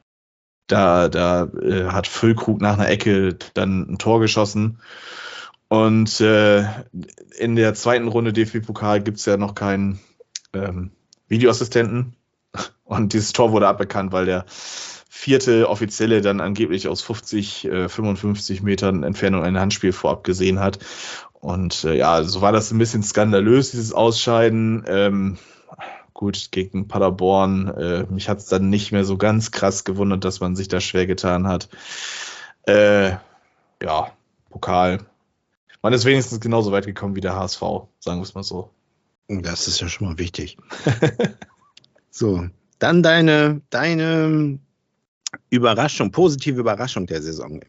da da äh, hat Füllkrug nach einer Ecke dann ein Tor geschossen und äh, in der zweiten Runde D F B-Pokal gibt es ja noch keinen ähm, Videoassistenten und dieses Tor wurde aberkannt, weil der vierte Offizielle dann angeblich aus fünfzig, äh, fünfundfünfzig Metern Entfernung ein Handspiel vorab gesehen hat. Und äh, ja, so war das ein bisschen skandalös, dieses Ausscheiden. Ähm, gut, gegen Paderborn. Äh, mich hat es dann nicht mehr so ganz krass gewundert, dass man sich da schwer getan hat. Äh, ja, Pokal. Man ist wenigstens genauso weit gekommen wie der H S V, sagen wir es mal so. Das ist ja schon mal wichtig. So, dann deine, deine Überraschung, positive Überraschung der Saison.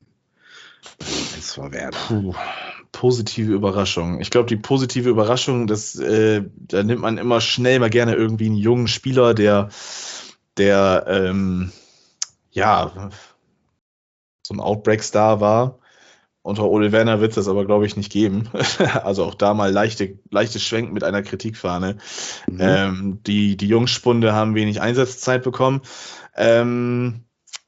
Es war Werder. Puh, positive Überraschung. Ich glaube, die positive Überraschung, das, äh, da nimmt man immer schnell mal gerne irgendwie einen jungen Spieler, der, der ähm, ja, so ein Outbreak-Star war. Unter Ole Werner wird es das aber, glaube ich, nicht geben. Also auch da mal leichte, leichtes Schwenken mit einer Kritikfahne. Mhm. Ähm, die, die Jungspunde haben wenig Einsatzzeit bekommen. Ähm,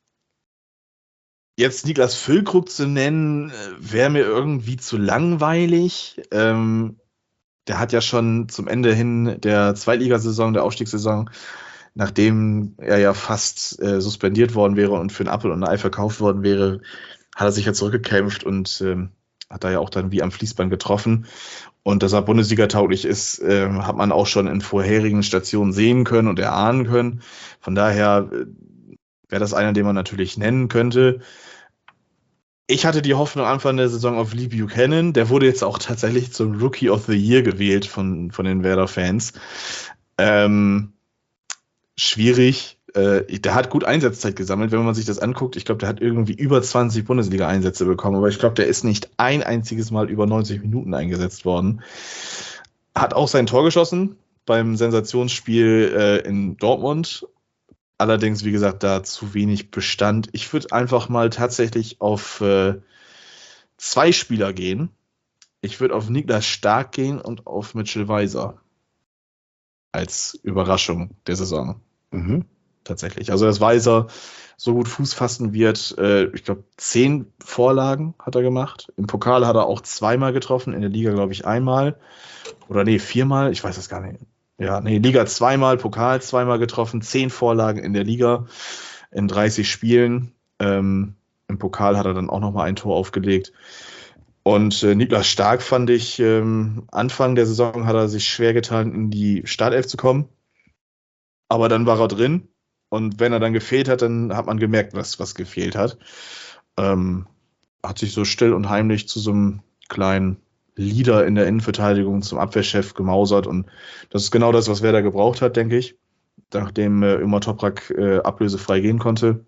Jetzt Niklas Füllkrug zu nennen, wäre mir irgendwie zu langweilig. Ähm, der hat ja schon zum Ende hin der Zweitligasaison, der Aufstiegssaison, nachdem er ja fast äh, suspendiert worden wäre und für einen Apfel und ein Ei verkauft worden wäre, hat er sich ja zurückgekämpft und ähm, hat da ja auch dann wie am Fließband getroffen. Und dass er Bundesliga-tauglich ist, äh, hat man auch schon in vorherigen Stationen sehen können und erahnen können. Von daher äh, wäre das einer, den man natürlich nennen könnte. Ich hatte die Hoffnung Anfang der Saison auf Lee Buchanan. Der wurde jetzt auch tatsächlich zum Rookie of the Year gewählt von, von den Werder-Fans. Ähm, schwierig. Äh, der hat gut Einsatzzeit gesammelt, wenn man sich das anguckt. Ich glaube, der hat irgendwie über zwanzig Bundesliga-Einsätze bekommen. Aber ich glaube, der ist nicht ein einziges Mal über neunzig Minuten eingesetzt worden. Hat auch sein Tor geschossen beim Sensationsspiel äh, in Dortmund. Allerdings, wie gesagt, da zu wenig Bestand. Ich würde einfach mal tatsächlich auf äh, zwei Spieler gehen. Ich würde auf Niklas Stark gehen und auf Mitchell Weiser. Als Überraschung der Saison. Mhm. Tatsächlich. Also, dass Weiser so gut Fuß fassen wird. Äh, ich glaube, zehn Vorlagen hat er gemacht. Im Pokal hat er auch zweimal getroffen. In der Liga, glaube ich, einmal. Oder nee, viermal. Ich weiß das gar nicht. Ja, nee, Liga zweimal, Pokal zweimal getroffen, zehn Vorlagen in der Liga in dreißig Spielen. Ähm, im Pokal hat er dann auch nochmal ein Tor aufgelegt. Und äh, Niklas Stark fand ich, ähm, Anfang der Saison hat er sich schwer getan, in die Startelf zu kommen. Aber dann war er drin. Und wenn er dann gefehlt hat, dann hat man gemerkt, was, was gefehlt hat. Ähm, hat sich so still und heimlich zu so einem kleinen Leader in der Innenverteidigung, zum Abwehrchef gemausert. Und das ist genau das, was Werder gebraucht hat, denke ich. Nachdem äh, Ömer Toprak äh, ablösefrei gehen konnte.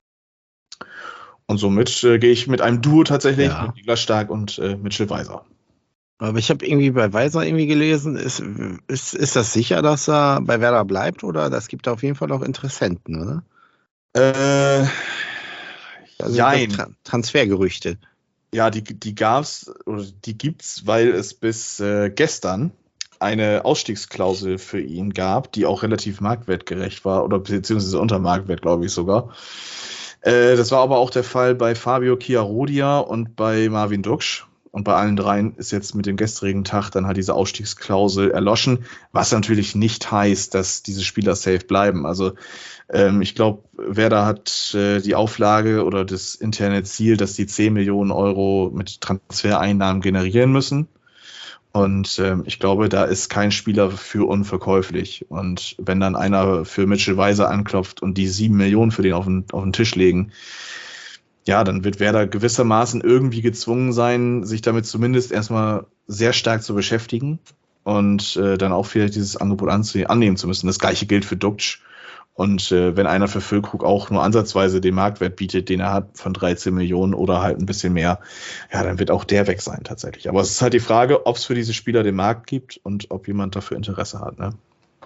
Und somit äh, gehe ich mit einem Duo tatsächlich, Ja. mit Niklas Stark und äh, Mitchell Weiser. Aber ich habe irgendwie bei Weiser irgendwie gelesen, ist, ist, ist das sicher, dass er bei Werder bleibt oder das gibt auf jeden Fall auch Interessenten, oder? Äh, Also jein. Tra Transfergerüchte. Ja, die, die gab's oder die gibt's, weil es bis äh, gestern eine Ausstiegsklausel für ihn gab, die auch relativ marktwertgerecht war oder beziehungsweise unter Marktwert, glaube ich sogar. Äh, das war aber auch der Fall bei Fabio Chiarodia und bei Marvin Duksch. Und bei allen dreien ist jetzt mit dem gestrigen Tag dann halt diese Ausstiegsklausel erloschen, was natürlich nicht heißt, dass diese Spieler safe bleiben. Also ähm, ich glaube, Werder hat äh, die Auflage oder das interne Ziel, dass die zehn Millionen Euro mit Transfereinnahmen generieren müssen. Und ähm, ich glaube, da ist kein Spieler für unverkäuflich. Und wenn dann einer für Mitchell Weiser anklopft und die sieben Millionen für den auf den, auf den Tisch legen, ja, dann wird Werder gewissermaßen irgendwie gezwungen sein, sich damit zumindest erstmal sehr stark zu beschäftigen und äh, dann auch vielleicht dieses Angebot annehmen zu müssen. Das gleiche gilt für Duksch. Und äh, wenn einer für Füllkrug auch nur ansatzweise den Marktwert bietet, den er hat von dreizehn Millionen oder halt ein bisschen mehr, ja, dann wird auch der weg sein tatsächlich. Aber es ist halt die Frage, ob es für diese Spieler den Markt gibt und ob jemand dafür Interesse hat. Ne?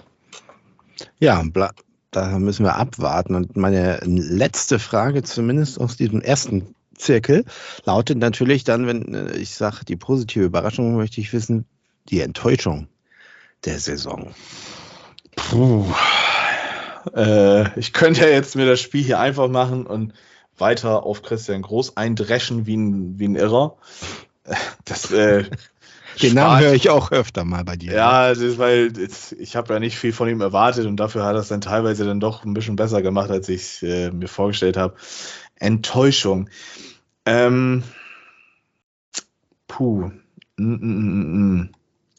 Ja, da müssen wir abwarten. Und meine letzte Frage, zumindest aus diesem ersten Zirkel, lautet natürlich dann, wenn ich sage, die positive Überraschung, möchte ich wissen, die Enttäuschung der Saison. Puh. Äh, ich könnte ja jetzt mir das Spiel hier einfach machen und weiter auf Christian Groß eindreschen wie ein, wie ein Irrer. Das, äh, Den Namen höre ich auch öfter mal bei dir. Ja, das ist, weil das, ich habe ja nicht viel von ihm erwartet und dafür hat er es dann teilweise dann doch ein bisschen besser gemacht, als ich äh, mir vorgestellt habe. Enttäuschung. Ähm, puh. Mm, mm, mm.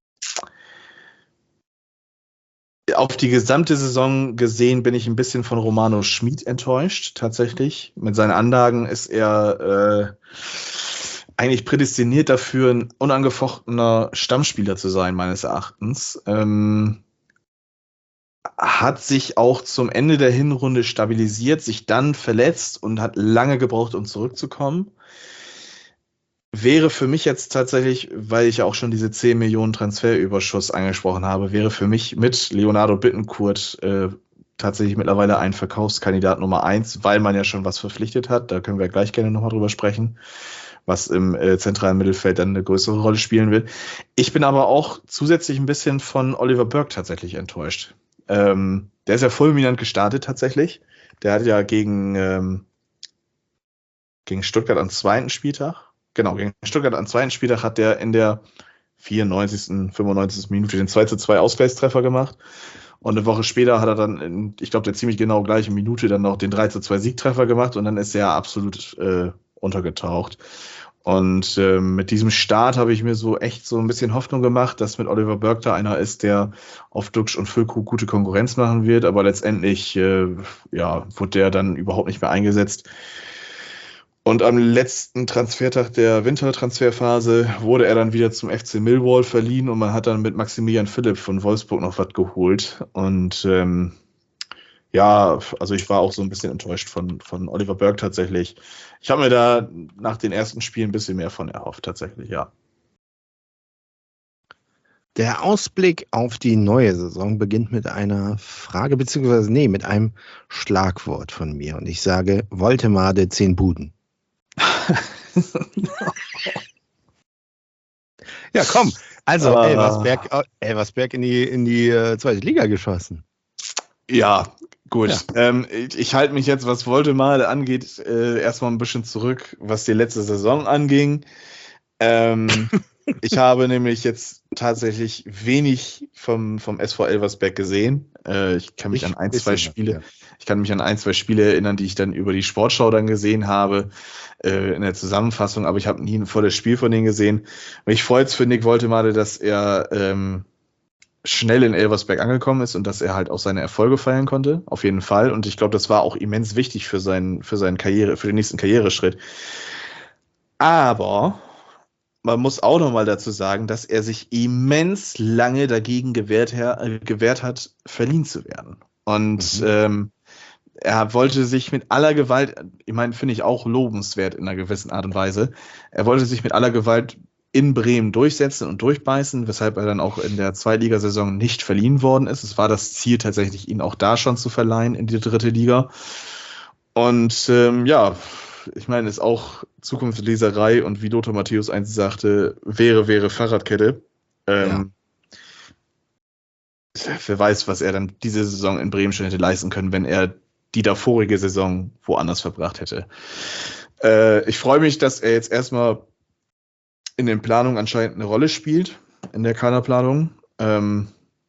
Auf die gesamte Saison gesehen bin ich ein bisschen von Romano Schmid enttäuscht, tatsächlich. Mit seinen Anlagen ist er äh, eigentlich prädestiniert dafür, ein unangefochtener Stammspieler zu sein, meines Erachtens. Ähm, hat sich auch zum Ende der Hinrunde stabilisiert, sich dann verletzt und hat lange gebraucht, um zurückzukommen. Wäre für mich jetzt tatsächlich, weil ich ja auch schon diese zehn Millionen Transferüberschuss angesprochen habe, wäre für mich mit Leonardo Bittencourt äh, tatsächlich mittlerweile ein Verkaufskandidat Nummer eins, weil man ja schon was verpflichtet hat. Da können wir gleich gerne nochmal drüber sprechen, was im äh, zentralen Mittelfeld dann eine größere Rolle spielen wird. Ich bin aber auch zusätzlich ein bisschen von Oliver Burke tatsächlich enttäuscht. Ähm, der ist ja fulminant gestartet tatsächlich. Der hat ja gegen, ähm, gegen Stuttgart am zweiten Spieltag Genau, gegen Stuttgart am zweiten Spieltag hat der in der vierundneunzigsten, fünfundneunzigsten Minute den zwei zu zwei Ausgleichstreffer gemacht. Und eine Woche später hat er dann, in, ich glaube, der ziemlich genau gleichen Minute dann noch den drei zu zwei Siegtreffer gemacht und dann ist er absolut äh, untergetaucht. Und äh, mit diesem Start habe ich mir so echt so ein bisschen Hoffnung gemacht, dass mit Oliver Burke da einer ist, der auf Duksch und Füllkrug gute Konkurrenz machen wird. Aber letztendlich äh, ja, wurde der dann überhaupt nicht mehr eingesetzt. Und am letzten Transfertag der Wintertransferphase wurde er dann wieder zum F C Millwall verliehen und man hat dann mit Maximilian Philipp von Wolfsburg noch was geholt. Und ähm, ja, also ich war auch so ein bisschen enttäuscht von, von Oliver Burke tatsächlich. Ich habe mir da nach den ersten Spielen ein bisschen mehr von erhofft, tatsächlich, ja. Der Ausblick auf die neue Saison beginnt mit einer Frage, beziehungsweise nee, mit einem Schlagwort von mir. Und ich sage, Woltemade, zehn Buden. Ja, komm. Also, ah. Elversberg, Elversberg in die, in die äh, zweite Liga geschossen. Ja, gut. Ja. Ähm, ich ich halte mich jetzt, was Woltemade angeht, äh, erstmal ein bisschen zurück, was die letzte Saison anging. Ähm, Ich habe nämlich jetzt tatsächlich wenig vom, vom S V Elversberg gesehen. Äh, ich kann mich Ich an ein, bisschen zwei was, Spiele, ja. ich kann mich an ein, zwei Spiele erinnern, die ich dann über die Sportschau dann gesehen habe, äh, in der Zusammenfassung, aber ich habe nie ein volles Spiel von denen gesehen. Mich freut es für Nick Woltemade, dass er ähm, schnell in Elversberg angekommen ist und dass er halt auch seine Erfolge feiern konnte, auf jeden Fall. Und ich glaube, das war auch immens wichtig für seinen, für seinen Karriere, für den nächsten Karriereschritt. Aber man muss auch noch mal dazu sagen, dass er sich immens lange dagegen gewehrt, her, äh, gewehrt hat, verliehen zu werden. Und Mhm. ähm, er wollte sich mit aller Gewalt, ich meine, finde ich auch lobenswert in einer gewissen Art und Weise, er wollte sich mit aller Gewalt in Bremen durchsetzen und durchbeißen, weshalb er dann auch in der Zweitligasaison nicht verliehen worden ist. Es war das Ziel tatsächlich, ihn auch da schon zu verleihen in die dritte Liga. Und ähm, ja, ich meine, ist auch Zukunftsleserei und wie Lothar Matthäus einst sagte, wäre, wäre Fahrradkette. Ähm, ja. Wer weiß, was er dann diese Saison in Bremen schon hätte leisten können, wenn er die davorige Saison woanders verbracht hätte. Äh, ich freue mich, dass er jetzt erstmal in den Planungen anscheinend eine Rolle spielt, in der Kaderplanung. Ähm,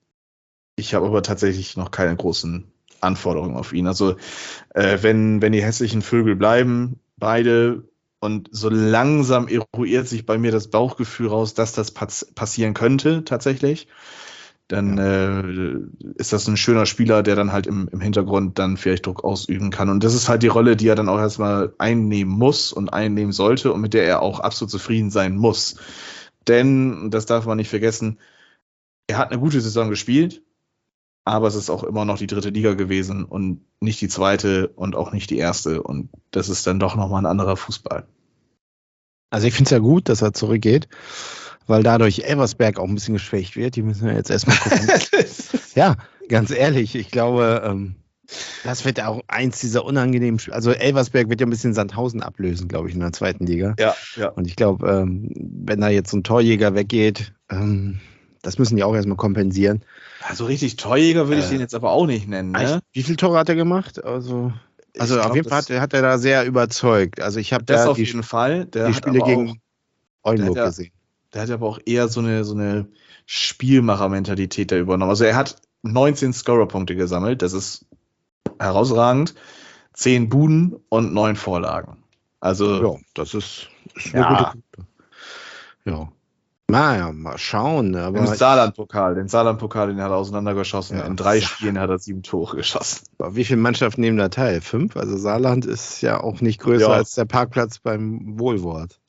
ich habe aber tatsächlich noch keine großen Anforderungen auf ihn. Also äh, wenn, wenn die hässlichen Vögel bleiben, beide, und so langsam eruiert sich bei mir das Bauchgefühl raus, dass das pass- passieren könnte tatsächlich, dann ja. äh, ist das ein schöner Spieler, der dann halt im, im Hintergrund dann vielleicht Druck ausüben kann. Und das ist halt die Rolle, die er dann auch erstmal einnehmen muss und einnehmen sollte und mit der er auch absolut zufrieden sein muss. Denn, das darf man nicht vergessen, er hat eine gute Saison gespielt, aber es ist auch immer noch die dritte Liga gewesen und nicht die zweite und auch nicht die erste. Und das ist dann doch nochmal ein anderer Fußball. Also ich finde es ja gut, dass er zurückgeht, weil dadurch Elversberg auch ein bisschen geschwächt wird. Die müssen wir jetzt erstmal gucken. Ja, ganz ehrlich, ich glaube, ähm, das wird auch eins dieser unangenehmen Spiele. Also Elversberg wird ja ein bisschen Sandhausen ablösen, glaube ich, in der zweiten Liga. Ja, ja. Und ich glaube, ähm, wenn da jetzt so ein Torjäger weggeht, ähm, das müssen die auch erstmal kompensieren. Also richtig Torjäger würde ich Äh, den jetzt aber auch nicht nennen. Ne? Wie viele Tore hat er gemacht? Also, also Ich auf glaub, jeden Fall das- hat, hat er da sehr überzeugt. Also ich habe Das da auf die, jeden Fall. Der die hat Spiele aber gegen auch, Oldenburg der hat ja- gesehen. Der hat aber auch eher so eine, so eine Spielmacher-Mentalität da übernommen. Also er hat neunzehn Scorer-Punkte gesammelt. Das ist herausragend. zehn Buden und neun Vorlagen. Also Ja, das ist, ist eine Ja. gute Gruppe. Ja. Naja, mal schauen. im Aber Saarland-Pokal. Den Saarland-Pokal, den hat er auseinandergeschossen. Ja. In drei Spielen hat er sieben Tore geschossen. wie viele Mannschaften nehmen da teil? Fünf? Also Saarland ist ja auch nicht größer Ja. als der Parkplatz beim Wohlwort.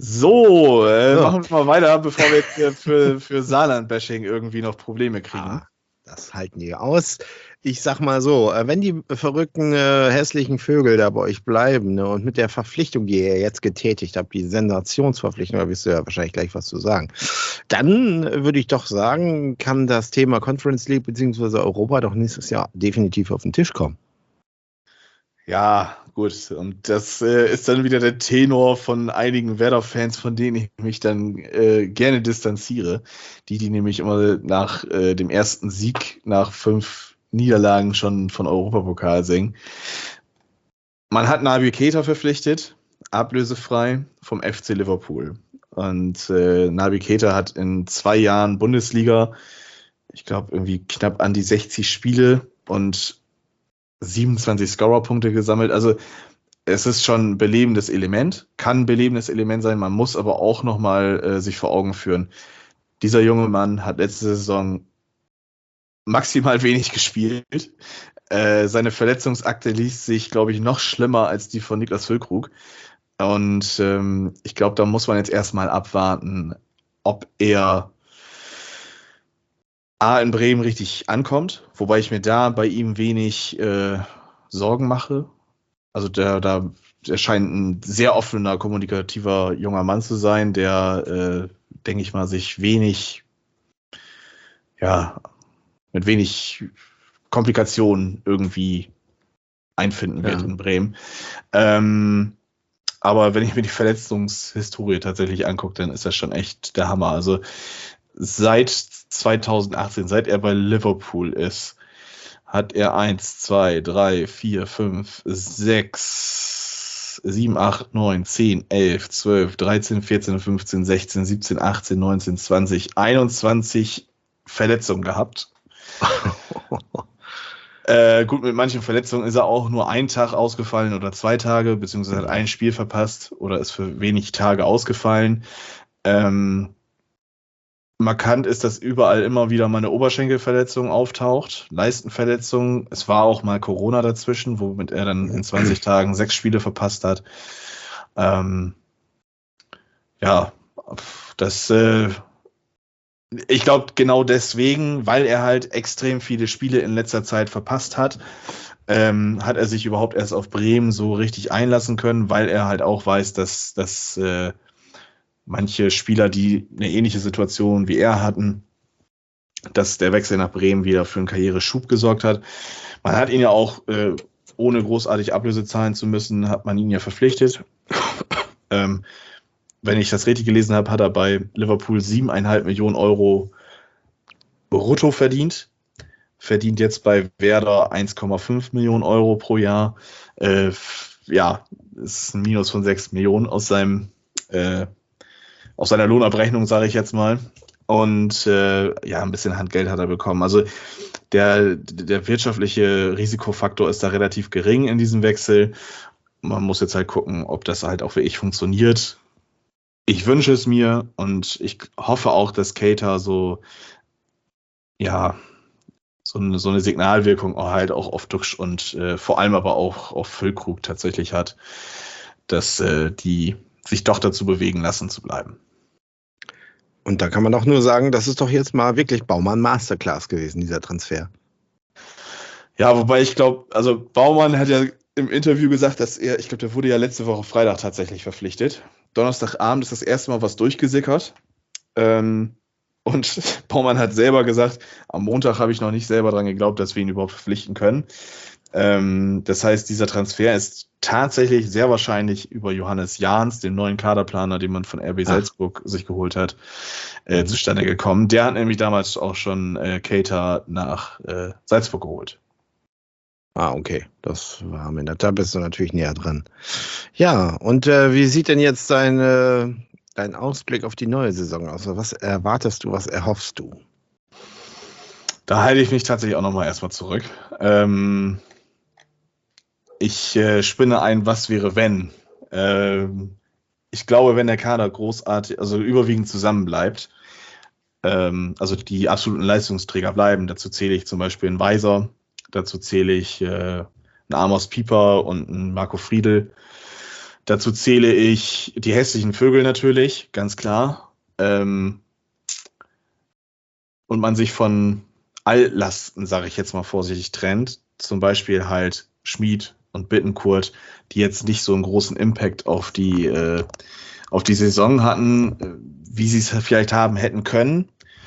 So, äh, So. machen wir mal weiter, bevor wir jetzt hier für, für Saarland-Bashing irgendwie noch Probleme kriegen. Ah, das halten die aus. Ich sag mal so, äh, wenn die verrückten, äh, hässlichen Vögel da bei euch bleiben, ne, und mit der Verpflichtung, die ihr jetzt getätigt habt, die Sensationsverpflichtung, da wirst du ja wahrscheinlich gleich was zu sagen, dann äh, würde ich doch sagen, kann das Thema Conference League bzw. Europa doch nächstes Jahr definitiv auf den Tisch kommen. Ja, gut. Und das äh, ist dann wieder der Tenor von einigen Werder-Fans, von denen ich mich dann äh, gerne distanziere. Die, die nämlich immer nach äh, dem ersten Sieg nach fünf Niederlagen schon von Europapokal singen. Man hat Naby Keita verpflichtet, ablösefrei vom F C Liverpool. Und äh, Naby Keita hat in zwei Jahren Bundesliga, ich glaube, irgendwie knapp an die sechzig Spiele und siebenundzwanzig Scorerpunkte gesammelt. Also es ist schon ein belebendes Element, kann ein belebendes Element sein. Man muss aber auch nochmal äh, sich vor Augen führen. Dieser junge Mann hat letzte Saison maximal wenig gespielt. Äh, seine Verletzungsakte liest sich, glaube ich, noch schlimmer als die von Niklas Füllkrug. Und ähm, ich glaube, da muss man jetzt erstmal abwarten, ob er A, in Bremen richtig ankommt, wobei ich mir da bei ihm wenig äh, Sorgen mache. Also der, der, der scheint ein sehr offener, kommunikativer junger Mann zu sein, der, äh, denke ich mal, sich wenig, ja, mit wenig Komplikationen irgendwie einfinden wird Ja. in Bremen. Ähm, aber wenn ich mir die Verletzungshistorie tatsächlich angucke, dann ist das schon echt der Hammer. Also seit zweitausendachtzehn, seit er bei Liverpool ist, hat er eins, zwei, drei, vier, fünf, sechs, sechs, sieben, acht, neun, zehn, elf, zwölf, dreizehn, vierzehn, fünfzehn, sechzehn, siebzehn, achtzehn, neunzehn, zwanzig, einundzwanzig Verletzungen gehabt. Äh, gut, mit manchen Verletzungen ist er auch nur einen Tag ausgefallen oder zwei Tage, beziehungsweise hat ein Spiel verpasst oder ist für wenig Tage ausgefallen. Ähm, markant ist, dass überall immer wieder mal eine Oberschenkelverletzung auftaucht, Leistenverletzung. Es war auch mal Corona dazwischen, womit er dann in zwanzig Tagen sechs Spiele verpasst hat. Ähm, ja, das äh, ich glaube, genau deswegen, weil er halt extrem viele Spiele in letzter Zeit verpasst hat, ähm, hat er sich überhaupt erst auf Bremen so richtig einlassen können, weil er halt auch weiß, dass, dass äh, manche Spieler, die eine ähnliche Situation wie er hatten, dass der Wechsel nach Bremen wieder für einen Karriereschub gesorgt hat. Man hat ihn ja auch, äh, ohne großartig Ablöse zahlen zu müssen, hat man ihn ja verpflichtet. ähm, Wenn ich das richtig gelesen habe, hat er bei Liverpool siebeneinhalb Millionen Euro brutto verdient. Verdient jetzt bei Werder eins Komma fünf Millionen Euro pro Jahr. Äh, ja, ist ein Minus von sechs Millionen aus seinem äh, aus seiner Lohnabrechnung, sage ich jetzt mal. Und äh, ja, ein bisschen Handgeld hat er bekommen. Also der, der wirtschaftliche Risikofaktor ist da relativ gering in diesem Wechsel. Man muss jetzt halt gucken, ob das halt auch wirklich funktioniert. Ich wünsche es mir und ich hoffe auch, dass Keita so, ja, so eine, so eine Signalwirkung auch halt auch auf Duxch und äh, vor allem aber auch auf Füllkrug tatsächlich hat, dass äh, die sich doch dazu bewegen lassen zu bleiben. Und da kann man doch nur sagen, das ist doch jetzt mal wirklich Baumann Masterclass gewesen, dieser Transfer. Ja, wobei ich glaube, also Baumann hat ja im Interview gesagt, dass er, ich glaube, der wurde ja letzte Woche Freitag tatsächlich verpflichtet. Donnerstagabend ist das erste Mal was durchgesickert. Ähm, und Baumann hat selber gesagt, am Montag habe ich noch nicht selber dran geglaubt, dass wir ihn überhaupt verpflichten können. Ähm, das heißt, dieser Transfer ist tatsächlich sehr wahrscheinlich über Johannes Jahns, den neuen Kaderplaner, den man von R B Salzburg Ach. sich geholt hat, äh, zustande gekommen. Der hat nämlich damals auch schon äh, Keita nach äh, Salzburg geholt. Ah, okay. Das war mir da bist du natürlich näher dran. Ja, und äh, wie sieht denn jetzt dein, äh, dein Ausblick auf die neue Saison aus? Was erwartest du, was erhoffst du? Da halte ich mich tatsächlich auch nochmal erstmal zurück. Ähm, ich äh, spinne ein, was wäre, wenn. Ähm, ich glaube, wenn der Kader großartig, also überwiegend zusammenbleibt, ähm, also die absoluten Leistungsträger bleiben, dazu zähle ich zum Beispiel einen Weiser, dazu zähle ich äh, einen Amos Pieper und einen Marco Friedl. Dazu zähle ich die hässlichen Vögel natürlich, ganz klar. Ähm, und man sich von Altlasten, sage ich jetzt mal vorsichtig, trennt. Zum Beispiel halt Schmid und Bittencourt, die jetzt nicht so einen großen Impact auf die, äh, auf die Saison hatten, wie sie es vielleicht haben hätten können.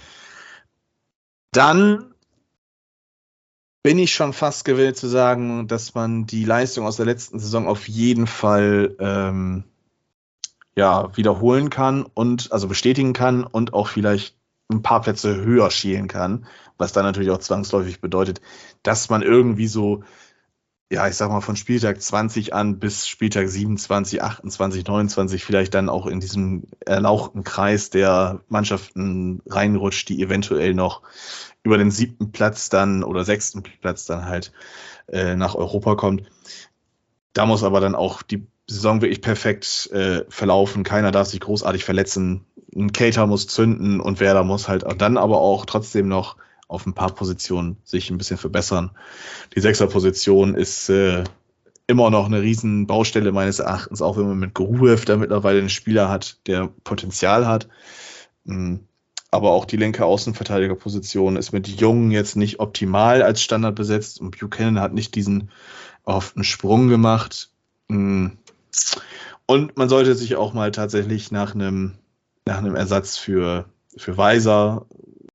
Dann bin ich schon fast gewillt zu sagen, dass man die Leistung aus der letzten Saison auf jeden Fall ähm, ja, wiederholen kann und also bestätigen kann und auch vielleicht ein paar Plätze höher schielen kann, was dann natürlich auch zwangsläufig bedeutet, dass man irgendwie so, ja, ich sag mal von Spieltag zwanzig an bis Spieltag siebenundzwanzig, achtundzwanzig, neunundzwanzig vielleicht dann auch in diesem erlauchten Kreis der Mannschaften reinrutscht, die eventuell noch über den siebten Platz dann oder sechsten Platz dann halt äh, nach Europa kommt. Da muss aber dann auch die Saison wirklich perfekt äh, verlaufen. Keiner darf sich großartig verletzen. Ein Keita muss zünden und Werder muss halt dann aber auch trotzdem noch auf ein paar Positionen sich ein bisschen verbessern. Die Sechserposition ist äh, immer noch eine riesen Baustelle meines Erachtens, auch wenn man mit Gruev da mittlerweile einen Spieler hat, der Potenzial hat. Mhm. Aber auch die linke Außenverteidigerposition ist mit Jung jetzt nicht optimal als Standard besetzt und Buchanan hat nicht diesen erhofften Sprung gemacht. Und man sollte sich auch mal tatsächlich nach einem, nach einem Ersatz für, für Weiser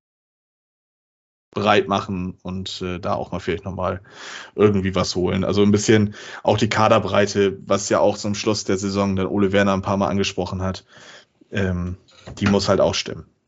bereit machen und äh, da auch mal vielleicht nochmal irgendwie was holen. Also ein bisschen auch die Kaderbreite, was ja auch zum Schluss der Saison dann Ole Werner ein paar Mal angesprochen hat, ähm, die muss halt auch stimmen.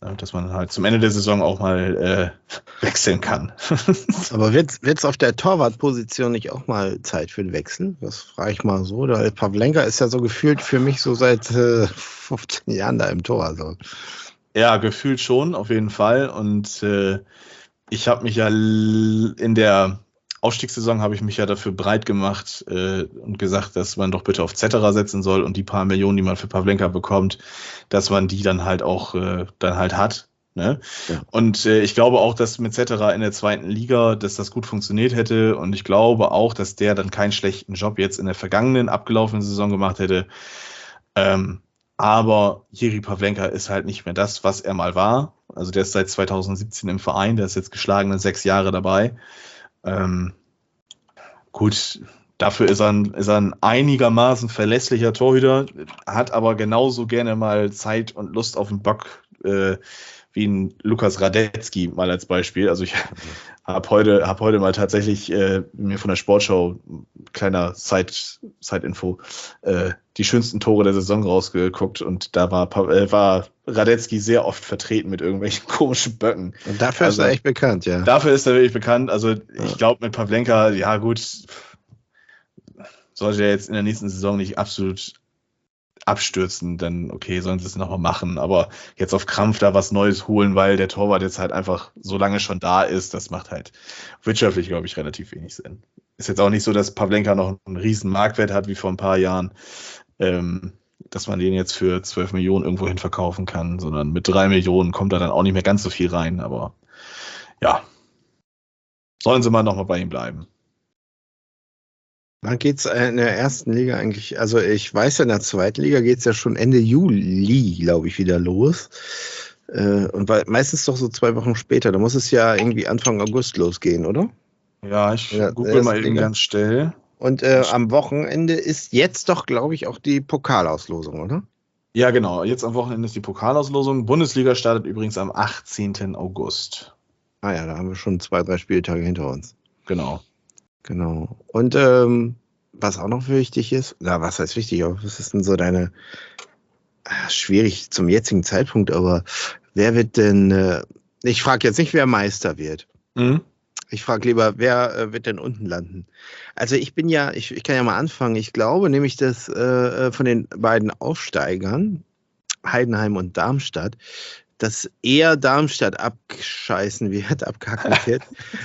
dass man halt zum Ende der Saison auch mal äh, wechseln kann. Aber wird es auf der Torwartposition nicht auch mal Zeit für den Wechsel? Das frage ich mal so. Der Pavlenka ist ja so gefühlt für mich so seit äh, fünfzehn Jahren da im Tor. Also. Ja, gefühlt schon, auf jeden Fall. Und äh, ich habe mich ja in der Aufstiegssaison habe ich mich ja dafür breit gemacht äh, und gesagt, dass man doch bitte auf Zetterer setzen soll und die paar Millionen, die man für Pavlenka bekommt, dass man die dann halt auch äh, dann halt hat. Ne? Ja. Und äh, ich glaube auch, dass mit Zetterer in der zweiten Liga, dass das gut funktioniert hätte. Und ich glaube auch, dass der dann keinen schlechten Job jetzt in der vergangenen, abgelaufenen Saison gemacht hätte. Ähm, aber Jiří Pavlenka ist halt nicht mehr das, was er mal war. Also der ist seit zweitausendsiebzehn im Verein, der ist jetzt geschlagene sechs Jahre dabei. Ähm, gut, dafür ist er, ein, ist er ein einigermaßen verlässlicher Torhüter, hat aber genauso gerne mal Zeit und Lust auf den Bock äh, wie ein Lukas Radetzky mal als Beispiel. Also ich habe heute, hab heute mal tatsächlich äh, mir von der Sportschau, kleiner Side-Info, äh, die schönsten Tore der Saison rausgeguckt und da war, äh, war Radetzky sehr oft vertreten mit irgendwelchen komischen Böcken. Und dafür also, ist er echt bekannt, ja. Dafür ist er wirklich bekannt. Also ja. Ich glaube mit Pavlenka, ja gut, sollte er jetzt in der nächsten Saison nicht absolut abstürzen, dann okay, sollen sie es nochmal machen, aber jetzt auf Krampf da was Neues holen, weil der Torwart jetzt halt einfach so lange schon da ist, das macht halt wirtschaftlich, glaube ich, relativ wenig Sinn. Ist jetzt auch nicht so, dass Pavlenka noch einen riesen Marktwert hat, wie vor ein paar Jahren, ähm, dass man den jetzt für zwölf Millionen irgendwo hin verkaufen kann, sondern mit drei Millionen kommt da dann auch nicht mehr ganz so viel rein, aber ja, sollen sie mal nochmal bei ihm bleiben. Wann geht es in der ersten Liga eigentlich? Also ich weiß ja, in der zweiten Liga geht es ja schon Ende Juli, glaube ich, wieder los. Äh, und meistens doch so zwei Wochen später. Da muss es ja irgendwie Anfang August losgehen, oder? Ja, ich ja, google mal eben Liga. ganz schnell. Und äh, am Wochenende ist jetzt doch, glaube ich, auch die Pokalauslosung, oder? Ja, genau. Jetzt am Wochenende ist die Pokalauslosung. Bundesliga startet übrigens am achtzehnten August. Ah ja, da haben wir schon zwei, drei Spieltage hinter uns. Genau. Genau. Und ähm, was auch noch wichtig ist, na, was heißt wichtig, aber was ist denn so deine, äh, schwierig zum jetzigen Zeitpunkt, aber wer wird denn, äh, ich frage jetzt nicht, wer Meister wird. Mhm. Ich frage lieber, wer äh, wird denn unten landen? Also ich bin ja, ich, ich kann ja mal anfangen, ich glaube nämlich, dass äh, von den beiden Aufsteigern, Heidenheim und Darmstadt, dass eher Darmstadt abscheißen wird, abkacken wird.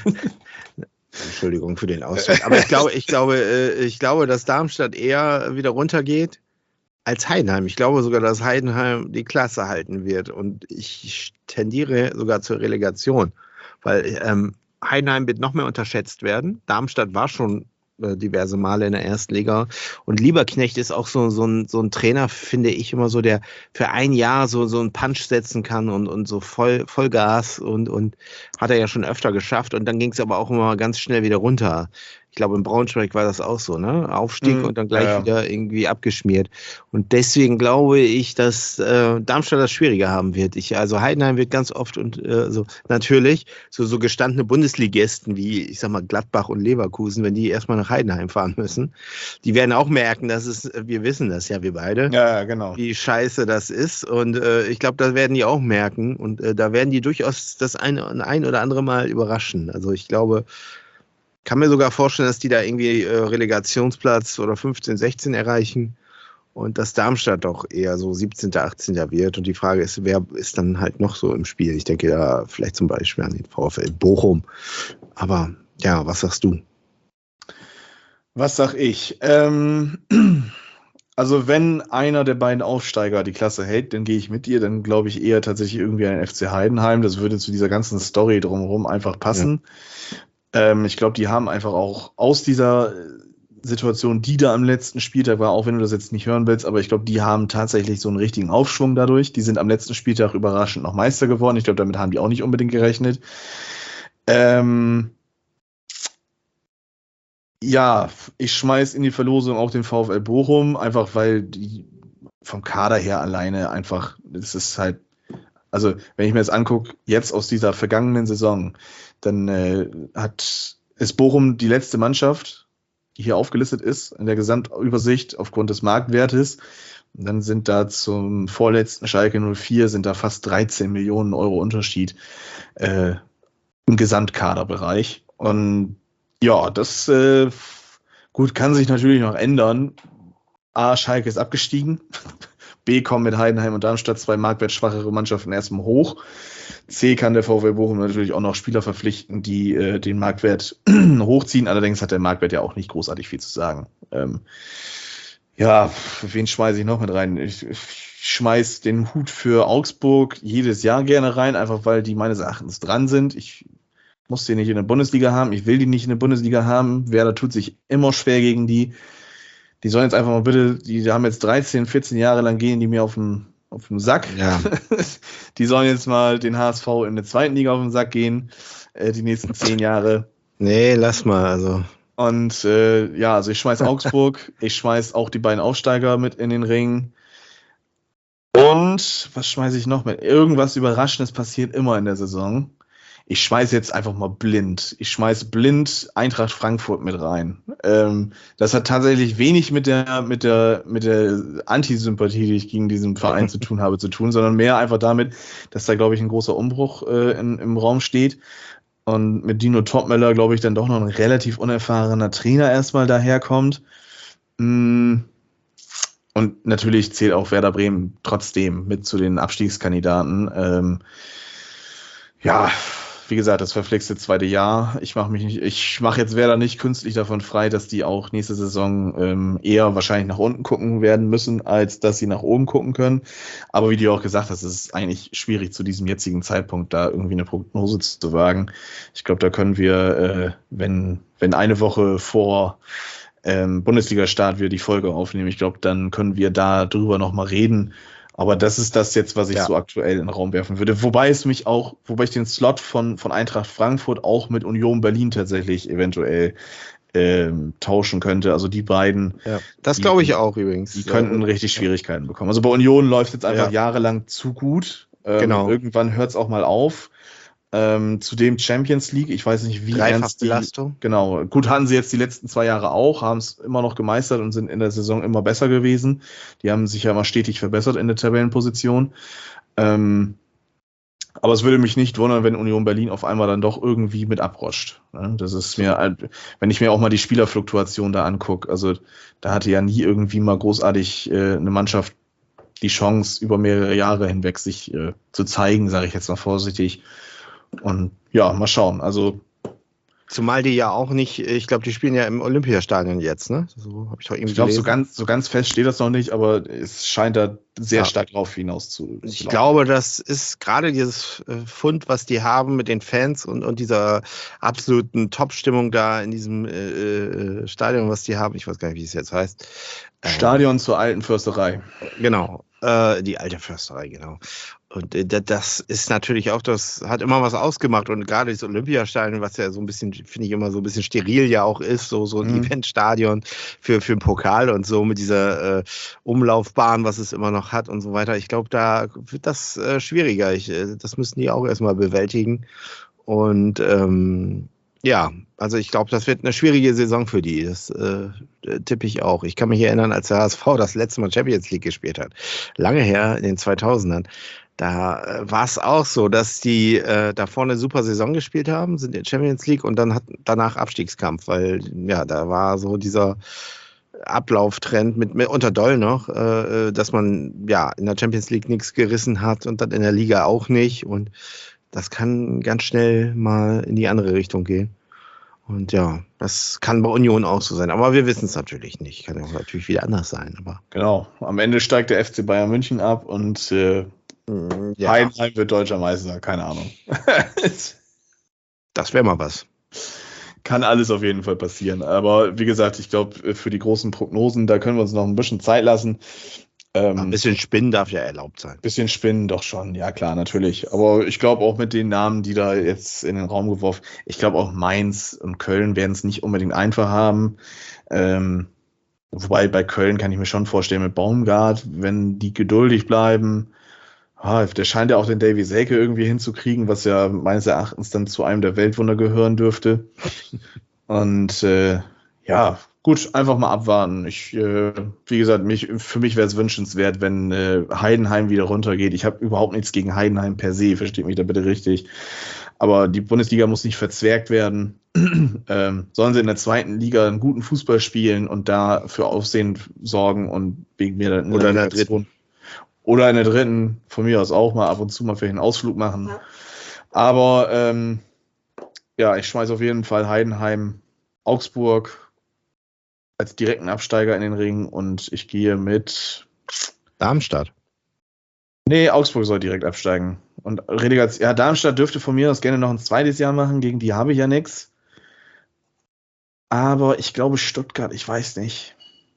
Entschuldigung für den Ausdruck. Aber ich glaube, ich glaube, ich glaube, dass Darmstadt eher wieder runtergeht als Heidenheim. Ich glaube sogar, dass Heidenheim die Klasse halten wird. Und ich tendiere sogar zur Relegation. Weil ähm, Heidenheim wird noch mehr unterschätzt werden. Darmstadt war schon äh, diverse Male in der ersten Liga. Und Lieberknecht ist auch so, so, ein, so ein Trainer, finde ich immer so, der für ein Jahr so, so einen Punch setzen kann und, und so voll, Vollgas und, und hat er ja schon öfter geschafft. Und dann ging es aber auch immer ganz schnell wieder runter. Ich glaube, in Braunschweig war das auch so, ne? Aufstieg mhm, und dann gleich ja, ja. wieder irgendwie abgeschmiert. Und deswegen glaube ich, dass äh, Darmstadt das schwieriger haben wird. Ich, also Heidenheim wird ganz oft und äh, so natürlich so, so gestandene Bundesligisten wie, ich sag mal, Gladbach und Leverkusen, wenn die erstmal nach Heidenheim fahren müssen, die werden auch merken, dass es, wir wissen das ja, wir beide, ja, genau. wie scheiße das ist. Und äh, ich glaube, das werden die auch merken. Und äh, da werden die durchaus das ein, ein oder andere Mal überraschen. Also ich glaube, kann mir sogar vorstellen, dass die da irgendwie äh, Relegationsplatz oder fünfzehn, sechzehn erreichen und dass Darmstadt doch eher so siebzehnter, achtzehnter wird. Und die Frage ist, wer ist dann halt noch so im Spiel? Ich denke da vielleicht zum Beispiel an den VfL Bochum. Aber ja, was sagst du? Was sag ich? Ähm, also wenn einer der beiden Aufsteiger die Klasse hält, dann gehe ich mit dir. Dann glaube ich eher tatsächlich irgendwie an den F C Heidenheim. Das würde zu dieser ganzen Story drumherum einfach passen. Ja. Ähm, ich glaube, die haben einfach auch aus dieser Situation, die da am letzten Spieltag war, auch wenn du das jetzt nicht hören willst, aber ich glaube, die haben tatsächlich so einen richtigen Aufschwung dadurch. Die sind am letzten Spieltag überraschend noch Meister geworden. Ich glaube, damit haben die auch nicht unbedingt gerechnet. Ähm ja, ich schmeiß in die Verlosung auch den VfL Bochum, einfach weil die vom Kader her alleine einfach, das ist halt, also wenn ich mir das angucke, jetzt aus dieser vergangenen Saison, dann äh, hat ist Bochum die letzte Mannschaft, die hier aufgelistet ist, in der Gesamtübersicht aufgrund des Marktwertes. Und dann sind da zum vorletzten Schalke null vier sind da fast dreizehn Millionen Euro Unterschied äh, im Gesamtkaderbereich. Und ja, das äh, gut kann sich natürlich noch ändern. A, Schalke ist abgestiegen. B, kommen mit Heidenheim und Darmstadt zwei marktwertschwachere Mannschaften erstmal hoch. C, kann der VfL Bochum natürlich auch noch Spieler verpflichten, die äh, den Marktwert hochziehen. Allerdings hat der Marktwert ja auch nicht großartig viel zu sagen. Ähm, ja, wen schmeiße ich noch mit rein? Ich, ich schmeiß den Hut für Augsburg jedes Jahr gerne rein, einfach weil die meines Erachtens dran sind. Ich muss die nicht in der Bundesliga haben. Ich will die nicht in der Bundesliga haben. Werder tut sich immer schwer gegen die. Die sollen jetzt einfach mal bitte, die haben jetzt dreizehn, vierzehn Jahre lang gehen die mir auf den, auf den Sack. Ja. Die sollen jetzt mal den H S V in der zweiten Liga auf den Sack gehen, äh, die nächsten zehn Jahre. Nee, lass mal, also. Und äh, ja, also ich schmeiß Augsburg, ich schmeiß auch die beiden Aufsteiger mit in den Ring. Und was schmeiße ich noch mit? Irgendwas Überraschendes passiert immer in der Saison. Ich schmeiße jetzt einfach mal blind. Ich schmeiße blind Eintracht Frankfurt mit rein. Ähm, das hat tatsächlich wenig mit der, mit der, mit der Antisympathie, die ich gegen diesen Verein zu tun habe, zu tun, sondern mehr einfach damit, dass da, glaube ich, ein großer Umbruch äh, in, im Raum steht. Und mit Dino Topmöller, glaube ich, dann doch noch ein relativ unerfahrener Trainer erstmal daherkommt. Und natürlich zählt auch Werder Bremen trotzdem mit zu den Abstiegskandidaten. Ähm, ja, wie gesagt, das verflixte zweite Jahr. Ich mache mich nicht, ich mache jetzt Werder nicht künstlich davon frei, dass die auch nächste Saison ähm, eher wahrscheinlich nach unten gucken werden müssen, als dass sie nach oben gucken können. Aber wie du auch gesagt hast, es ist eigentlich schwierig zu diesem jetzigen Zeitpunkt da irgendwie eine Prognose zu wagen. Ich glaube, da können wir, äh, wenn wenn eine Woche vor ähm, Bundesliga-Start wir die Folge aufnehmen, ich glaube, dann können wir da drüber nochmal reden. Aber das ist das jetzt, was ich ja. so aktuell in den Raum werfen würde. Wobei es mich auch, wobei ich den Slot von, von Eintracht Frankfurt auch mit Union Berlin tatsächlich eventuell ähm, tauschen könnte. Also die beiden. Ja, das glaube ich auch übrigens. Die könnten richtig Schwierigkeiten bekommen. Also bei Union läuft jetzt einfach ja. jahrelang zu gut. Ähm, genau. Irgendwann hört es auch mal auf. Ähm, zudem Champions League, ich weiß nicht, wie ernst die, Belastung. Genau, gut hatten sie jetzt die letzten zwei Jahre auch, haben es immer noch gemeistert und sind in der Saison immer besser gewesen. Die haben sich ja immer stetig verbessert in der Tabellenposition. Ähm, aber es würde mich nicht wundern, wenn Union Berlin auf einmal dann doch irgendwie mit abrutscht. Das ist mir, wenn ich mir auch mal die Spielerfluktuation da angucke, also da hatte ja nie irgendwie mal großartig äh, eine Mannschaft die Chance, über mehrere Jahre hinweg sich äh, zu zeigen, sage ich jetzt mal vorsichtig. Und ja, mal schauen. Also zumal die ja auch nicht, ich glaube, die spielen ja im Olympiastadion jetzt, ne? So habe ich doch irgendwie Ich glaube, so gelesen. ganz, so ganz fest steht das noch nicht, aber es scheint da sehr Ja. stark drauf hinaus zu. Ich zu glaube, das ist gerade dieses äh, Fund, was die haben mit den Fans und, und dieser absoluten Top-Stimmung da in diesem äh, äh, Stadion, was die haben. Ich weiß gar nicht, wie es jetzt heißt. Äh, Stadion zur alten Försterei. Genau, äh, die alte Försterei, genau. Und äh, das ist natürlich auch, das hat immer was ausgemacht. Und gerade das Olympiastadion, was ja so ein bisschen, finde ich immer so ein bisschen steril ja auch ist, so, so ein Mhm. Eventstadion für, für den Pokal und so mit dieser äh, Umlaufbahn, was es immer noch hat und so weiter. Ich glaube, da wird das äh, schwieriger. Ich, äh, das müssen die auch erstmal bewältigen. Und ähm, ja, also ich glaube, das wird eine schwierige Saison für die. Das äh, tippe ich auch. Ich kann mich erinnern, als der H S V das letzte Mal Champions League gespielt hat. Lange her, in den zweitausendern. Da äh, war es auch so, dass die äh, da vorne eine super Saison gespielt haben, sind in der Champions League und dann hat danach Abstiegskampf, weil ja, da war so dieser Ablauftrend mit, mit unter Doll noch, äh, dass man ja in der Champions League nichts gerissen hat und dann in der Liga auch nicht. Und das kann ganz schnell mal in die andere Richtung gehen. Und ja, das kann bei Union auch so sein. Aber wir wissen es natürlich nicht. Kann auch natürlich wieder anders sein. Aber Genau. Am Ende steigt der F C Bayern München ab und äh, ja, Heidenheim wird deutscher Meister. Keine Ahnung. das wäre mal was. Kann alles auf jeden Fall passieren. Aber wie gesagt, ich glaube, für die großen Prognosen, da können wir uns noch ein bisschen Zeit lassen. Ähm, Ein bisschen Spinnen darf ja erlaubt sein. Bisschen spinnen doch schon, ja klar, natürlich. Aber ich glaube auch mit den Namen, die da jetzt in den Raum geworfen, ich glaube auch Mainz und Köln werden es nicht unbedingt einfach haben. Ähm, wobei bei Köln kann ich mir schon vorstellen, mit Baumgart, wenn die geduldig bleiben, ah, der scheint ja auch den Davy Selke irgendwie hinzukriegen, was ja meines Erachtens dann zu einem der Weltwunder gehören dürfte. Und äh, ja, Gut, einfach mal abwarten. Ich, äh, wie gesagt, mich, für mich wäre es wünschenswert, wenn äh, Heidenheim wieder runtergeht. Ich habe überhaupt nichts gegen Heidenheim per se, versteht mich da bitte richtig. Aber die Bundesliga muss nicht verzwergt werden. ähm, sollen sie in der zweiten Liga einen guten Fußball spielen und da für Aufsehen sorgen und wegen mir dann Oder in der dritten. Oder in der dritten, von mir aus auch mal ab und zu mal vielleicht einen Ausflug machen. Ja. Aber ähm, ja, ich schmeiße auf jeden Fall Heidenheim, Augsburg als direkten Absteiger in den Ring und ich gehe mit Darmstadt. Nee, Augsburg soll direkt absteigen. Und Relegation, ja, Darmstadt dürfte von mir aus gerne noch ein zweites Jahr machen, gegen die habe ich ja nichts. Aber ich glaube Stuttgart, ich weiß nicht.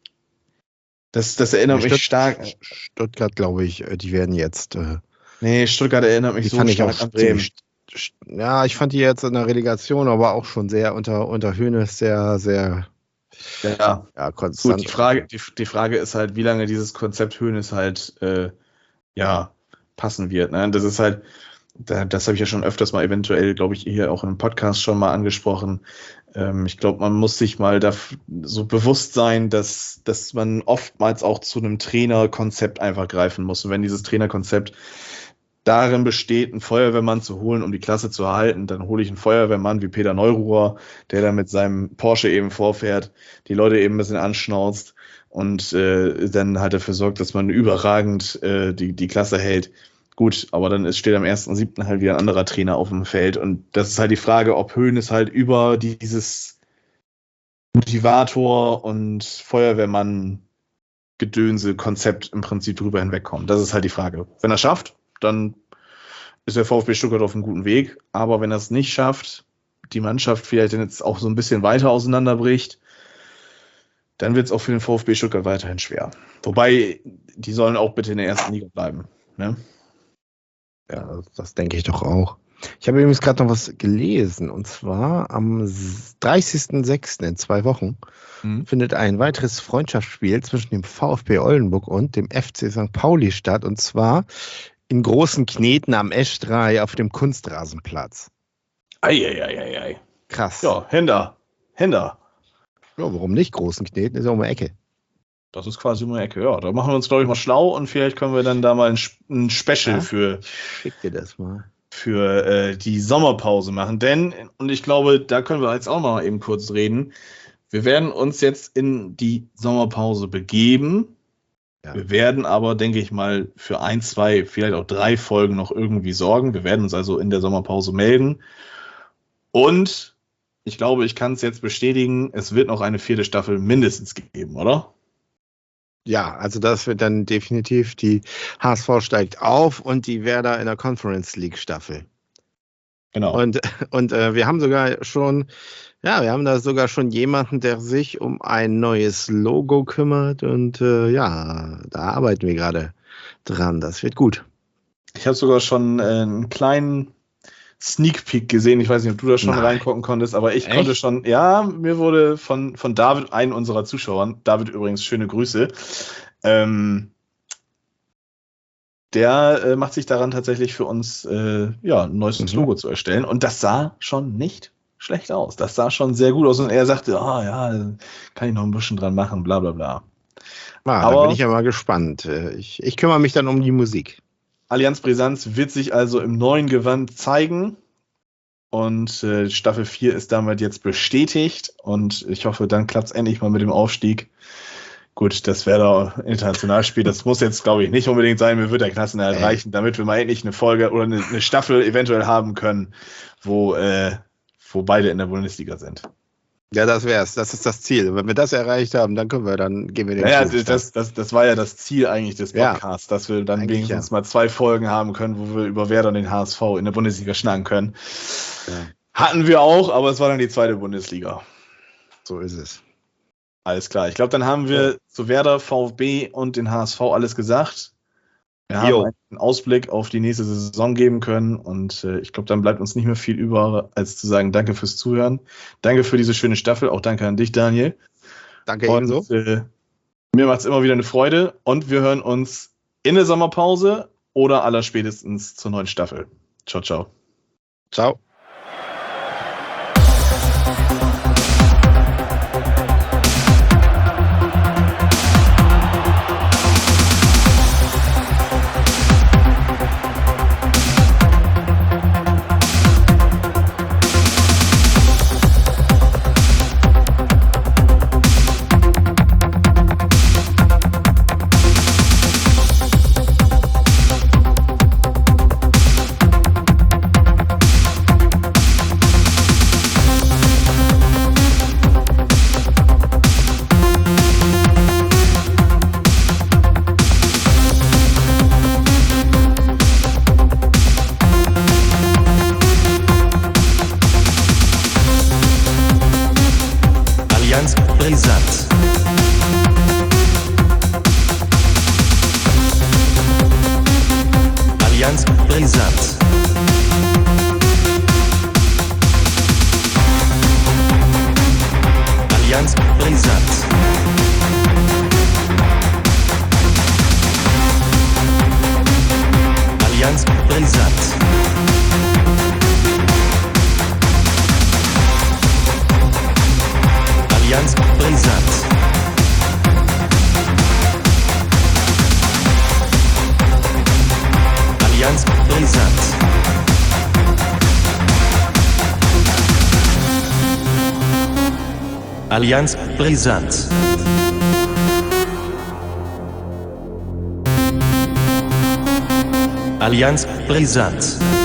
Das, das erinnert Stutt- mich stark. Stuttgart, glaube ich, die werden jetzt. Äh, nee, Stuttgart erinnert mich die so fand stark ich auch an Bremen. ziemlich, ja, ich fand die jetzt in der Relegation, aber auch schon sehr unter, unter Höhnes sehr, sehr ja, ja, konstant. Gut, die Frage, die, die Frage ist halt, wie lange dieses Konzept Höhnes halt äh, ja, passen wird. Ne? Das ist halt, da, das habe ich ja schon öfters mal eventuell, glaube ich, hier auch im Podcast schon mal angesprochen. Ähm, ich glaube, man muss sich mal da so bewusst sein, dass, dass man oftmals auch zu einem Trainerkonzept einfach greifen muss. Und wenn dieses Trainerkonzept darin besteht, einen Feuerwehrmann zu holen, um die Klasse zu erhalten, dann hole ich einen Feuerwehrmann wie Peter Neururer, der da mit seinem Porsche eben vorfährt, die Leute eben ein bisschen anschnauzt und äh, dann halt dafür sorgt, dass man überragend äh, die, die Klasse hält. Gut, aber dann ist, steht am ersten siebten halt wieder ein anderer Trainer auf dem Feld und das ist halt die Frage, ob Hoeneß halt über dieses Motivator und Feuerwehrmann-Gedönse-Konzept im Prinzip drüber hinwegkommt. Das ist halt die Frage. Wenn er schafft, dann ist der VfB Stuttgart auf einem guten Weg. Aber wenn er es nicht schafft, die Mannschaft vielleicht jetzt auch so ein bisschen weiter auseinanderbricht, dann wird es auch für den VfB Stuttgart weiterhin schwer. Wobei, die sollen auch bitte in der ersten Liga bleiben. Ne? Ja, das, das denke ich doch auch. Ich habe übrigens gerade noch was gelesen. Und zwar am dreißigsten sechsten in zwei Wochen mhm. findet ein weiteres Freundschaftsspiel zwischen dem VfB Oldenburg und dem F C Sankt Pauli statt. Und zwar in Großen Kneten am Esch drei auf dem Kunstrasenplatz. Eieieiei. Krass. Ja, Hender. Hender. Ja, warum nicht? Großen Kneten ist ja um die Ecke. Das ist quasi um die Ecke, ja. Da machen wir uns, glaube ich, mal schlau und vielleicht können wir dann da mal ein, ein Special ja? für, Schick dir das mal. für äh, die Sommerpause machen. Denn, und ich glaube, da können wir jetzt auch noch mal eben kurz reden, wir werden uns jetzt in die Sommerpause begeben. Ja. Wir werden aber, denke ich mal, für ein, zwei, vielleicht auch drei Folgen noch irgendwie sorgen. Wir werden uns also in der Sommerpause melden. Und ich glaube, ich kann es jetzt bestätigen, es wird noch eine vierte Staffel mindestens geben, oder? Ja, also das wird dann definitiv, die H S V steigt auf und die Werder in der Conference League Staffel. Genau. Und, und äh, wir haben sogar schon, ja, wir haben da sogar schon jemanden, der sich um ein neues Logo kümmert und äh, ja, da arbeiten wir gerade dran. Das wird gut. Ich habe sogar schon äh, einen kleinen Sneak Peek gesehen. Ich weiß nicht, ob du da schon Nein. reingucken konntest, aber ich Echt? konnte schon, ja, mir wurde von, von David, einem unserer Zuschauer, David übrigens, schöne Grüße, ähm, der äh, macht sich daran tatsächlich für uns äh, ja, ein neues Mhm. Logo zu erstellen und das sah schon nicht schlecht aus. Das sah schon sehr gut aus und er sagte, ah ja, kann ich noch ein bisschen dran machen, bla bla bla. Ah, Aber- da bin ich ja mal gespannt. Äh, Ich, ich kümmere mich dann um die Musik. Allianz Brisanz wird sich also im neuen Gewand zeigen und äh, Staffel vier ist damit jetzt bestätigt und ich hoffe, dann klappt es endlich mal mit dem Aufstieg. Gut, das wäre doch Internationalspiel, das muss jetzt, glaube ich, nicht unbedingt sein, mir wird der Klassenerhalt Ey. reichen, damit wir mal endlich eine Folge oder eine, eine Staffel eventuell haben können, wo, äh, wo beide in der Bundesliga sind. Ja, das wär's. Das ist das Ziel. Wenn wir das erreicht haben, dann können wir, dann gehen wir den Naja, Schritt. das, das, das war ja das Ziel eigentlich des Ja. Podcasts, dass wir dann Eigentlich wenigstens ja. mal zwei Folgen haben können, wo wir über Werder und den H S V in der Bundesliga schnacken können. Ja, Hatten wir auch, aber es war dann die zweite Bundesliga. so ist es. Alles klar. Ich glaube, dann haben wir zu Werder, VfB und den H S V alles gesagt. Wir haben Jo. einen Ausblick auf die nächste Saison geben können und äh, ich glaube, dann bleibt uns nicht mehr viel über, als zu sagen, danke fürs Zuhören. Danke für diese schöne Staffel. Auch danke an dich, Daniel. Danke Und ebenso. äh, mir macht es immer wieder eine Freude und wir hören uns in der Sommerpause oder allerspätestens zur neuen Staffel. Ciao, ciao. Ciao. brisant. Allianz brisant. Allianz brisant. Allianz brisant. Allianz brisant. Allianz brisant. Allianz brisant.